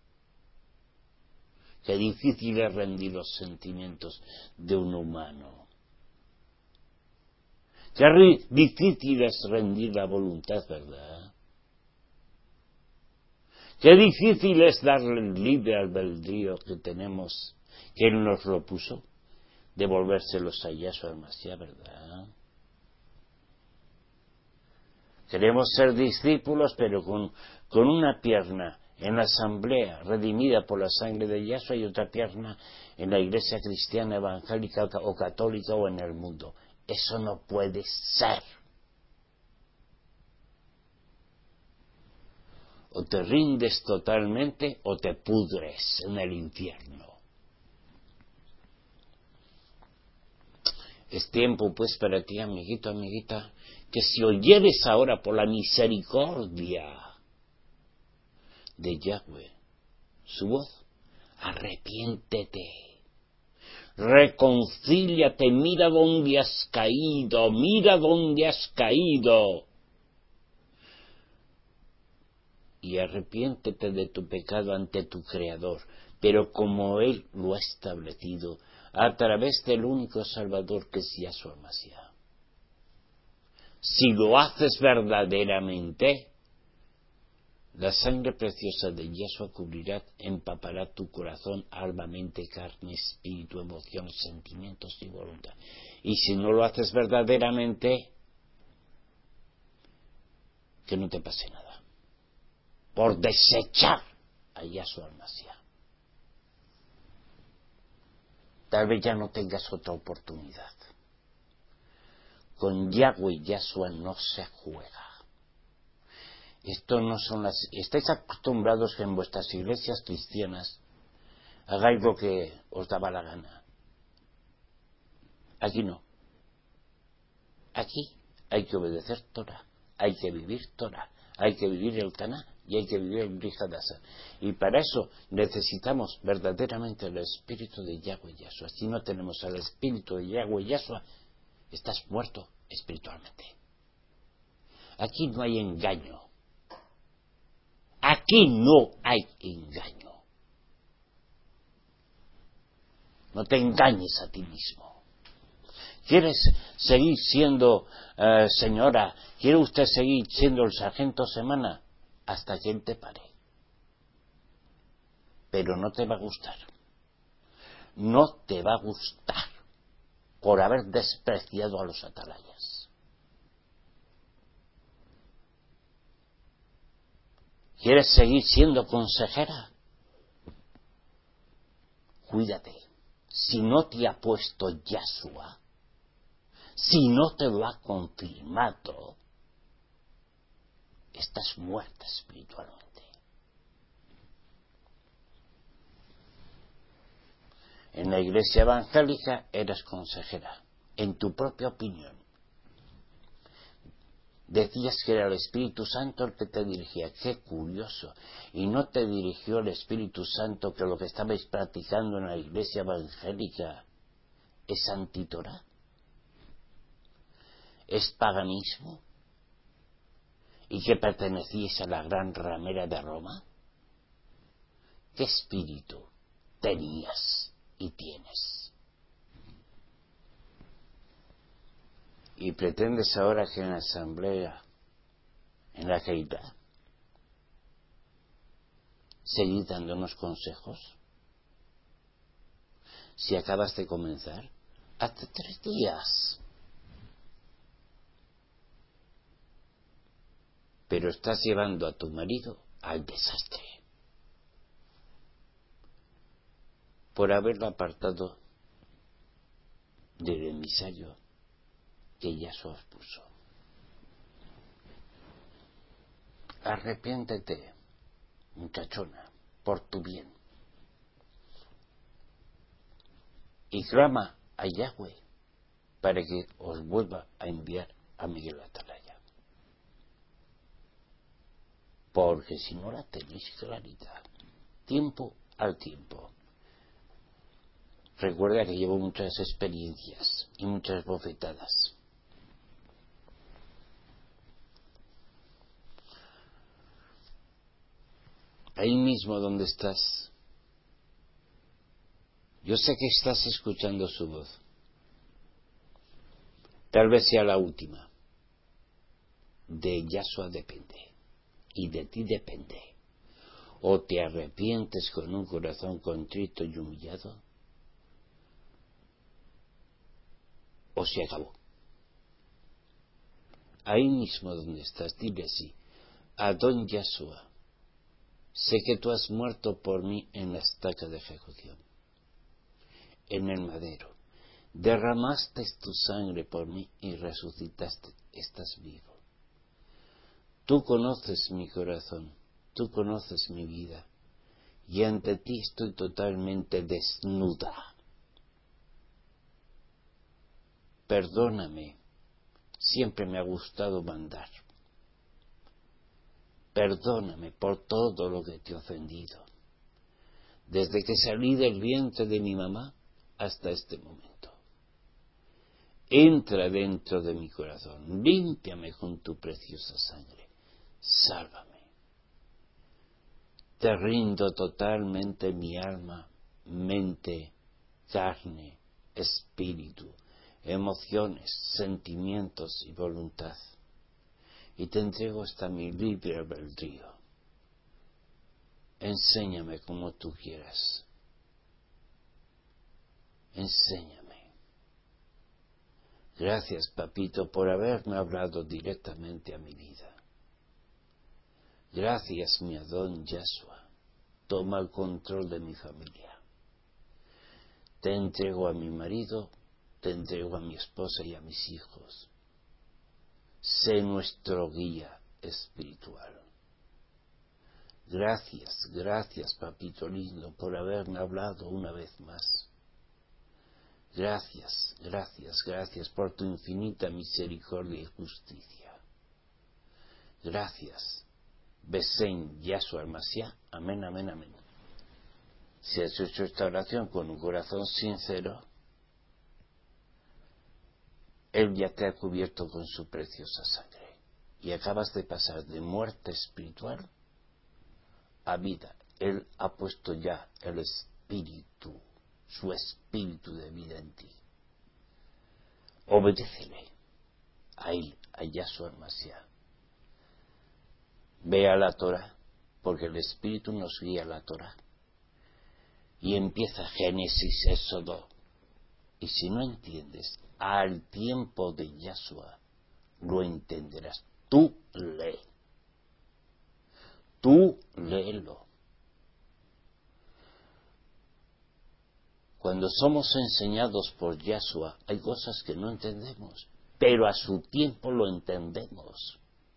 Speaker 1: Qué difícil es rendir los sentimientos de un humano. Qué difícil es rendir la voluntad, ¿verdad? Qué difícil es darle el libre albedrío que tenemos, que Él nos lo puso, devolvérselos a Yahshua al Mashiach, ¿verdad? Queremos ser discípulos, pero con una pierna en la asamblea redimida por la sangre de Yahshua y otra pierna en la iglesia cristiana evangélica o católica o en el mundo. Eso no puede ser. O te rindes totalmente o te pudres en el infierno. Es tiempo pues para ti, amiguito, amiguita, que si oyeres ahora por la misericordia de Yahweh su voz, arrepiéntete, reconcíliate, mira dónde has caído, y arrepiéntete de tu pecado ante tu Creador, pero como Él lo ha establecido, a través del único Salvador que es Yahshua Mashiach. Si lo haces verdaderamente, la sangre preciosa de Yahshua cubrirá, empapará tu corazón, alma, mente, carne, espíritu, emociones, sentimientos y voluntad. Y si no lo haces verdaderamente, que no te pase nada, por desechar a Yahshua al Mashiach. Tal vez ya no tengas otra oportunidad. Con Yahweh y Yahshua no se juega. Esto no son las... Estáis acostumbrados que en vuestras iglesias cristianas hagáis lo que os daba la gana. Aquí no. Aquí hay que obedecer Torah, hay que vivir Torah, hay que vivir el Taná y hay que vivir el Brit Hadashah. Y para eso necesitamos verdaderamente el espíritu de Yahweh y Yahshua. Si no tenemos el espíritu de Yahweh y Yahshua, estás muerto espiritualmente. Aquí no hay engaño. Aquí no hay engaño. No te engañes a ti mismo. ¿Quieres seguir siendo señora? ¿Quiere usted seguir siendo el sargento Semana? Hasta que él te pare. Pero no te va a gustar. No te va a gustar por haber despreciado a los atalayas. ¿Quieres seguir siendo consejera? Cuídate. Si no te ha puesto Yahshua, si no te lo ha confirmado, estás muerta espiritualmente. En la iglesia evangélica eres consejera, en tu propia opinión. Decías que era el Espíritu Santo el que te dirigía. ¡Qué curioso! Y no te dirigió el Espíritu Santo, que lo que estabais practicando en la iglesia evangélica es antitorá, es paganismo, y que pertenecíais a la gran ramera de Roma. ¿Qué espíritu tenías y tienes? Y pretendes ahora que en la asamblea, en la Keila, seguir dándonos consejos. Si acabas de comenzar, hace 3 días. Pero estás llevando a tu marido al desastre por haberlo apartado del emisario que Yahshua puso. Arrepiéntete, muchachona, por tu bien, y clama a Yahweh para que os vuelva a enviar a Miguel Atalaya. Porque si no la tenéis clarita, tiempo al tiempo. Recuerda que llevo muchas experiencias y muchas bofetadas. Ahí mismo donde estás, yo sé que estás escuchando su voz. Tal vez sea la última. De Yahshua depende. Y de ti depende. O te arrepientes con un corazón contrito y humillado, o se acabó. Ahí mismo donde estás, dile así: Adón Yahshua, sé que tú has muerto por mí en la estaca de ejecución, en el madero. Derramaste tu sangre por mí y resucitaste, estás vivo. Tú conoces mi corazón, tú conoces mi vida, y ante ti estoy totalmente desnuda. Perdóname, siempre me ha gustado mandar. Perdóname por todo lo que te he ofendido, desde que salí del vientre de mi mamá hasta este momento. Entra dentro de mi corazón, límpiame con tu preciosa sangre, sálvame. Te rindo totalmente mi alma, mente, carne, espíritu, emociones, sentimientos y voluntad. Y te entrego hasta mi libre albedrío. Enséñame como tú quieras. Enséñame. Gracias, papito, por haberme hablado directamente a mi vida. Gracias, mi Adón Yahshua. Toma el control de mi familia. Te entrego a mi marido, te entrego a mi esposa y a mis hijos. Sé nuestro guía espiritual. Gracias, gracias, papito lindo, por haberme hablado una vez más. Gracias, gracias, gracias por tu infinita misericordia y justicia. Gracias. Besén Yahshua Mashiach. Amén, amén, amén. Si has hecho esta oración con un corazón sincero, Él ya te ha cubierto con su preciosa sangre. Y acabas de pasar de muerte espiritual a vida. Él ha puesto ya el espíritu, su espíritu de vida en ti. Obedécele a Él, a Yahshua Mashiach. Ve a la Torah, porque el espíritu nos guía a la Torah. Y empieza Génesis, Éxodo. Y si no entiendes, al tiempo de Yahshua lo entenderás. Tú lee. Tú léelo. Cuando somos enseñados por Yahshua, hay cosas que no entendemos, pero a su tiempo lo entendemos.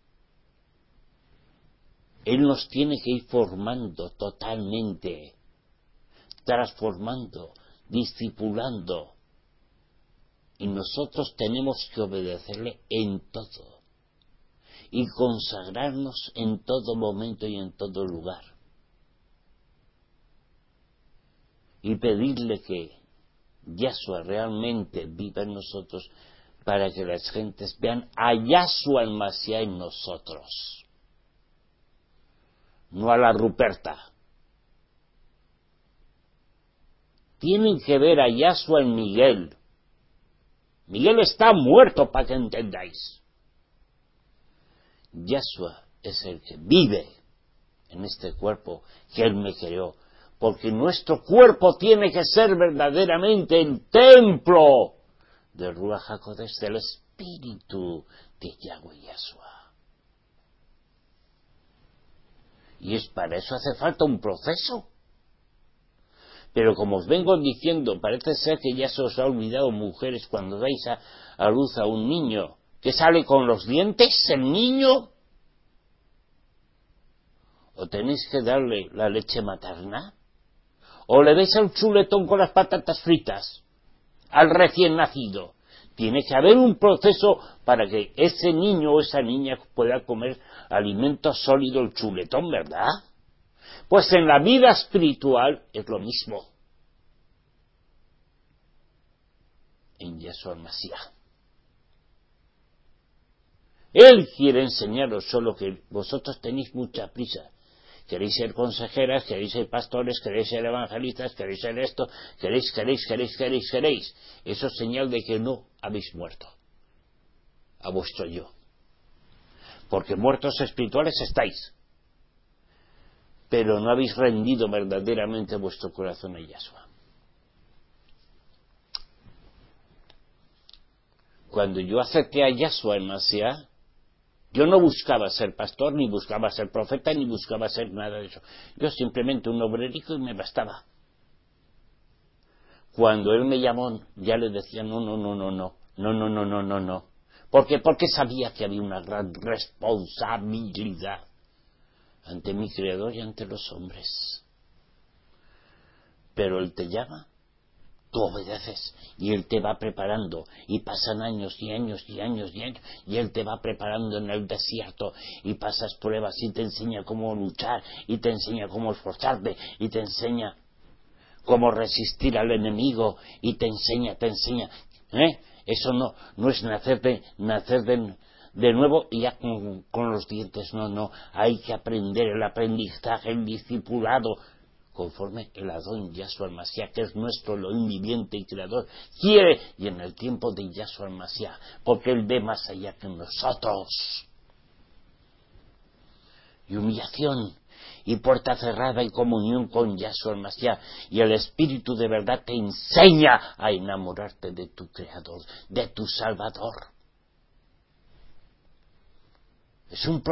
Speaker 1: Él nos tiene que ir formando totalmente, transformando, discipulando. Y nosotros tenemos que obedecerle en todo. y consagrarnos en todo momento y en todo lugar. Y pedirle que Yahshua realmente viva en nosotros para que las gentes vean a Yahshua el Mashiach en nosotros, no a la Ruperta. Tienen que ver a Yahshua en Miguel. Miguel está muerto, para que entendáis. Yahshua es el que vive en este cuerpo que Él me creó, porque nuestro cuerpo tiene que ser verdaderamente el templo del Ruach HaKodesh, del Espíritu de Yahweh Yahshua. Y para eso hace falta un proceso. Pero como os vengo diciendo, parece ser que ya se os ha olvidado, mujeres, cuando dais a luz a un niño, que sale con los dientes, el niño, o tenéis que darle la leche materna, o le veis el chuletón con las patatas fritas al recién nacido. Tiene que haber un proceso para que ese niño o esa niña pueda comer alimento sólido, el chuletón, ¿verdad? Pues en la vida espiritual es lo mismo. En Yahshua el Mashiach. Él quiere enseñaros, solo que vosotros tenéis mucha prisa. Queréis ser consejeras, queréis ser pastores, queréis ser evangelistas, queréis ser esto, queréis. Eso es señal de que no habéis muerto a vuestro yo. Porque muertos espirituales estáis. Pero no habéis rendido verdaderamente vuestro corazón a Yahshua. Cuando yo acepté a Yahshua el Mashiach, yo no buscaba ser pastor, ni buscaba ser profeta, ni buscaba ser nada de eso. Yo simplemente un obrerico y me bastaba. Cuando él me llamó, ya le decía no. ¿Por qué? Porque sabía que había una gran responsabilidad ante mi Creador y ante los hombres. Pero Él te llama, tú obedeces, y Él te va preparando, y pasan años y años, y Él te va preparando en el desierto, y pasas pruebas, y te enseña cómo luchar, y te enseña cómo esforzarte, y te enseña cómo resistir al enemigo, y te enseña, Eso no es nacer de nuevo y ya con los dientes, no, hay que aprender el aprendizaje, el discipulado, conforme el Adón Yahshua el Mashiach, que es nuestro Elohim viviente y creador, quiere, y en el tiempo de Yahshua el Mashiach, porque Él ve más allá que nosotros. Y humillación, y puerta cerrada y comunión con Yahshua el Mashiach, y el Espíritu de verdad te enseña a enamorarte de tu Creador, de tu Salvador. Es un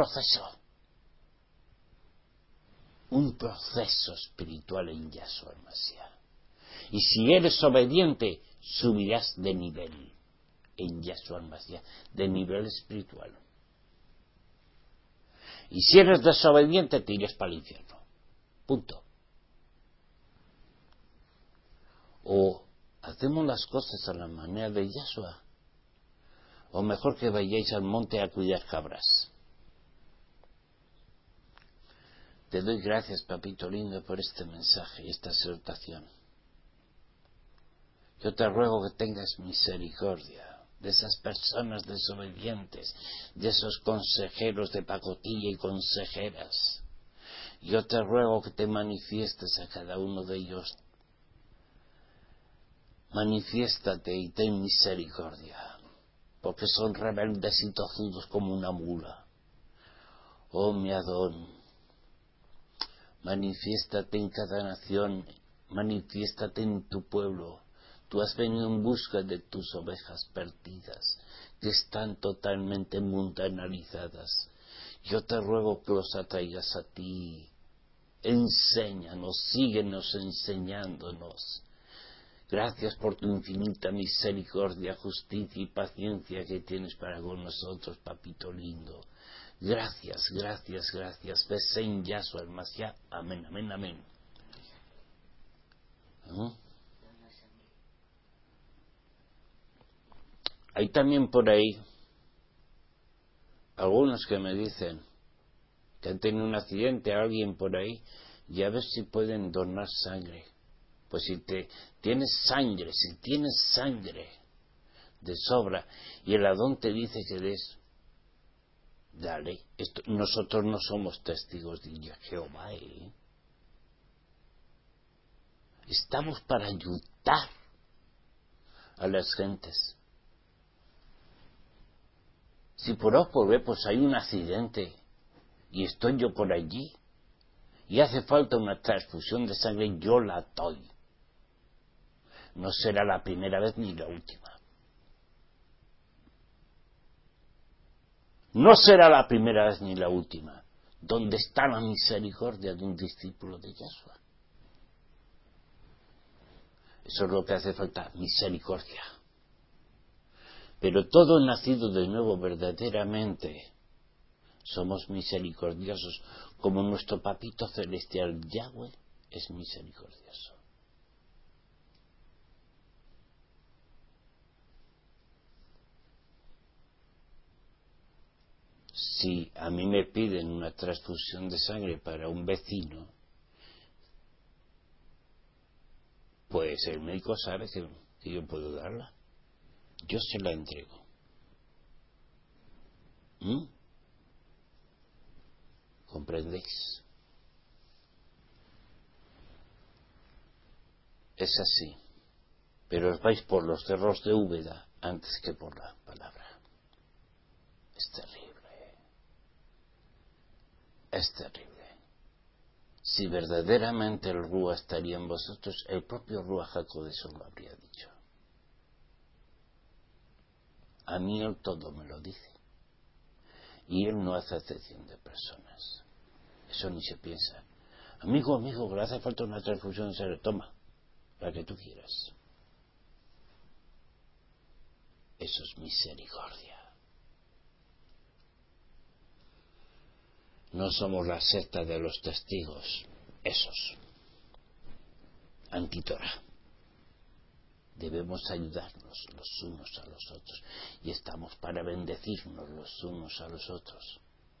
Speaker 1: proceso espiritual en Yahshua el Mashiach. Y si eres obediente, subirás de nivel en Yahshua el Mashiach, de nivel espiritual. Y si eres desobediente, te irás para el infierno. Punto. O hacemos las cosas a la manera de Yahshua, o mejor que vayáis al monte a cuidar cabras. Te doy gracias, papito lindo, por este mensaje y esta exhortación. Yo te ruego que tengas misericordia de esas personas desobedientes, de esos consejeros de pacotilla y consejeras. Yo te ruego que te manifiestes a cada uno de ellos. Manifiéstate y ten misericordia, porque son rebeldes y tozudos como una mula. Oh, mi Adón, manifiéstate en cada nación, manifiéstate en tu pueblo. Tú has venido en busca de tus ovejas perdidas, que están totalmente mundanalizadas. Yo te ruego que los atraigas a ti. Enséñanos, síguenos enseñándonos. Gracias por tu infinita misericordia, justicia y paciencia que tienes para con nosotros, papito lindo. Gracias. Ves en Yahshua el Mashiach. Amén. Hay también por ahí algunos que me dicen que han tenido un accidente, alguien por ahí, y a ver si pueden donar sangre. Pues si tienes sangre de sobra y el Adón te dice que des, dale. Nosotros no somos testigos de Jehová, Estamos para ayudar a las gentes. Si por A o por B pues hay un accidente y estoy yo por allí y hace falta una transfusión de sangre, yo la doy. No será la primera vez ni la última. No será la primera vez ni la última. ¿Dónde está la misericordia de un discípulo de Yahshua? Eso es lo que hace falta, misericordia. Pero todo nacido de nuevo verdaderamente somos misericordiosos, como nuestro papito celestial Yahweh es misericordioso. Si a mí me piden una transfusión de sangre para un vecino, pues el médico sabe que yo puedo darla. Yo se la entrego. ¿Comprendéis? Es así. Pero os vais por los cerros de Úbeda antes que por la palabra. Es terrible. Es terrible. Si verdaderamente el Rúa estaría en vosotros, el propio Rúa Hakodesh os lo habría dicho. A mí él todo me lo dice. Y él no hace acepción de personas. Eso ni se piensa. Amigo, que le hace falta una transfusión, se le toma, la que tú quieras. Eso es misericordia. No somos la secta de los testigos, esos. Antitorá. Debemos ayudarnos los unos a los otros. Y estamos para bendecirnos los unos a los otros.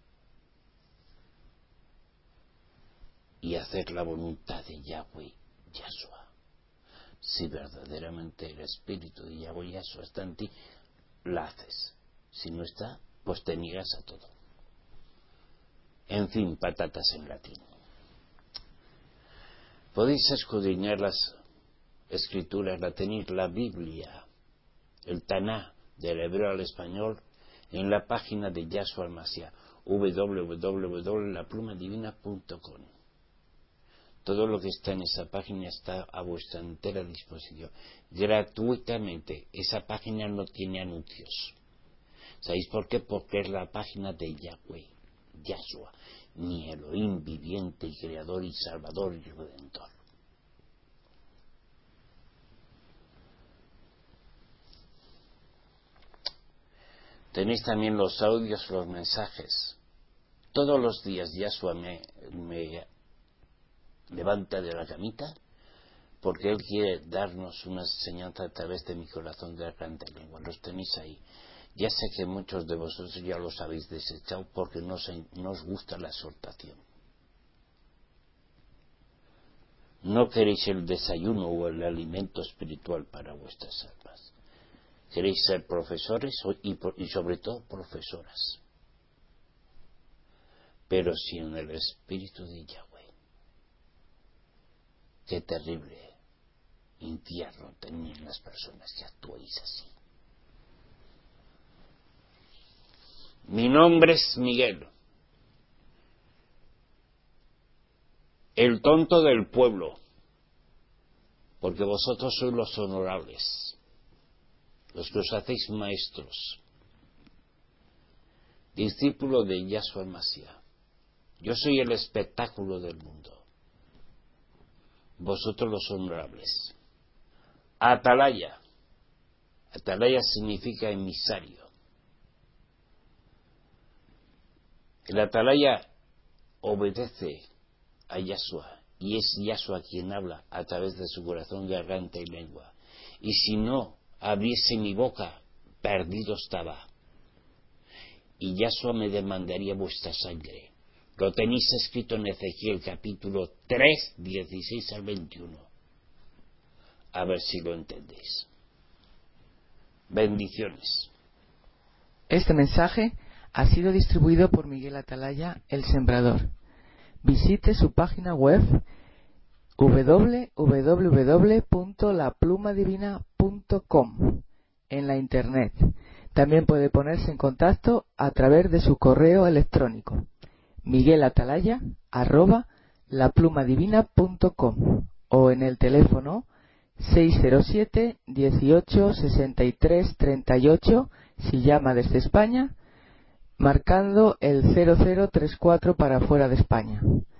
Speaker 1: Y hacer la voluntad de Yahweh Yahshua. Si verdaderamente el espíritu de Yahweh Yahshua está en ti, la haces. Si no está, pues te niegas a todo. En fin, patatas en latín. Podéis escudriñar las escrituras, tenéis la Biblia, el Taná, del hebreo al español, en la página de Yahshua Mashiach, www.laplumadivina.com. Todo lo que está en esa página está a vuestra entera disposición, gratuitamente. Esa página no tiene anuncios. ¿Sabéis por qué? Porque es la página de Yahweh, Yahshua, mi Elohim viviente y creador y salvador y redentor. Tenéis también los audios, los mensajes. Todos los días Yahshua me levanta de la camita porque Él quiere darnos una enseñanza a través de mi corazón de la grande lengua. Los tenéis ahí. Ya sé que muchos de vosotros ya los habéis desechado porque no os gusta la exhortación. No queréis el desayuno o el alimento espiritual para vuestras almas. Queréis ser profesores y sobre todo profesoras. Pero sin el espíritu de Yahweh. Qué terrible infierno tenéis las personas que actuáis así. Mi nombre es Miguel, el tonto del pueblo, porque vosotros sois los honorables, los que os hacéis maestros, discípulo de Yahshua Mashiach. Yo soy el espectáculo del mundo, vosotros los honorables. Atalaya. Atalaya significa emisario. El atalaya obedece a Yahshua y es Yahshua quien habla a través de su corazón, garganta y lengua. Y si no abriese mi boca, perdido estaba. y Yahshua me demandaría vuestra sangre. Lo tenéis escrito en Ezequiel capítulo 3, 16 al 21. A ver si lo entendéis. Bendiciones.
Speaker 2: Este mensaje ha sido distribuido por Miguel Atalaya, el Sembrador. Visite su página web www.laplumadivina.com en la internet. También puede ponerse en contacto a través de su correo electrónico miguelatalaya@laplumadivina.com o en el teléfono 607 18 63 38 si llama desde España, marcando el 0034 para fuera de España.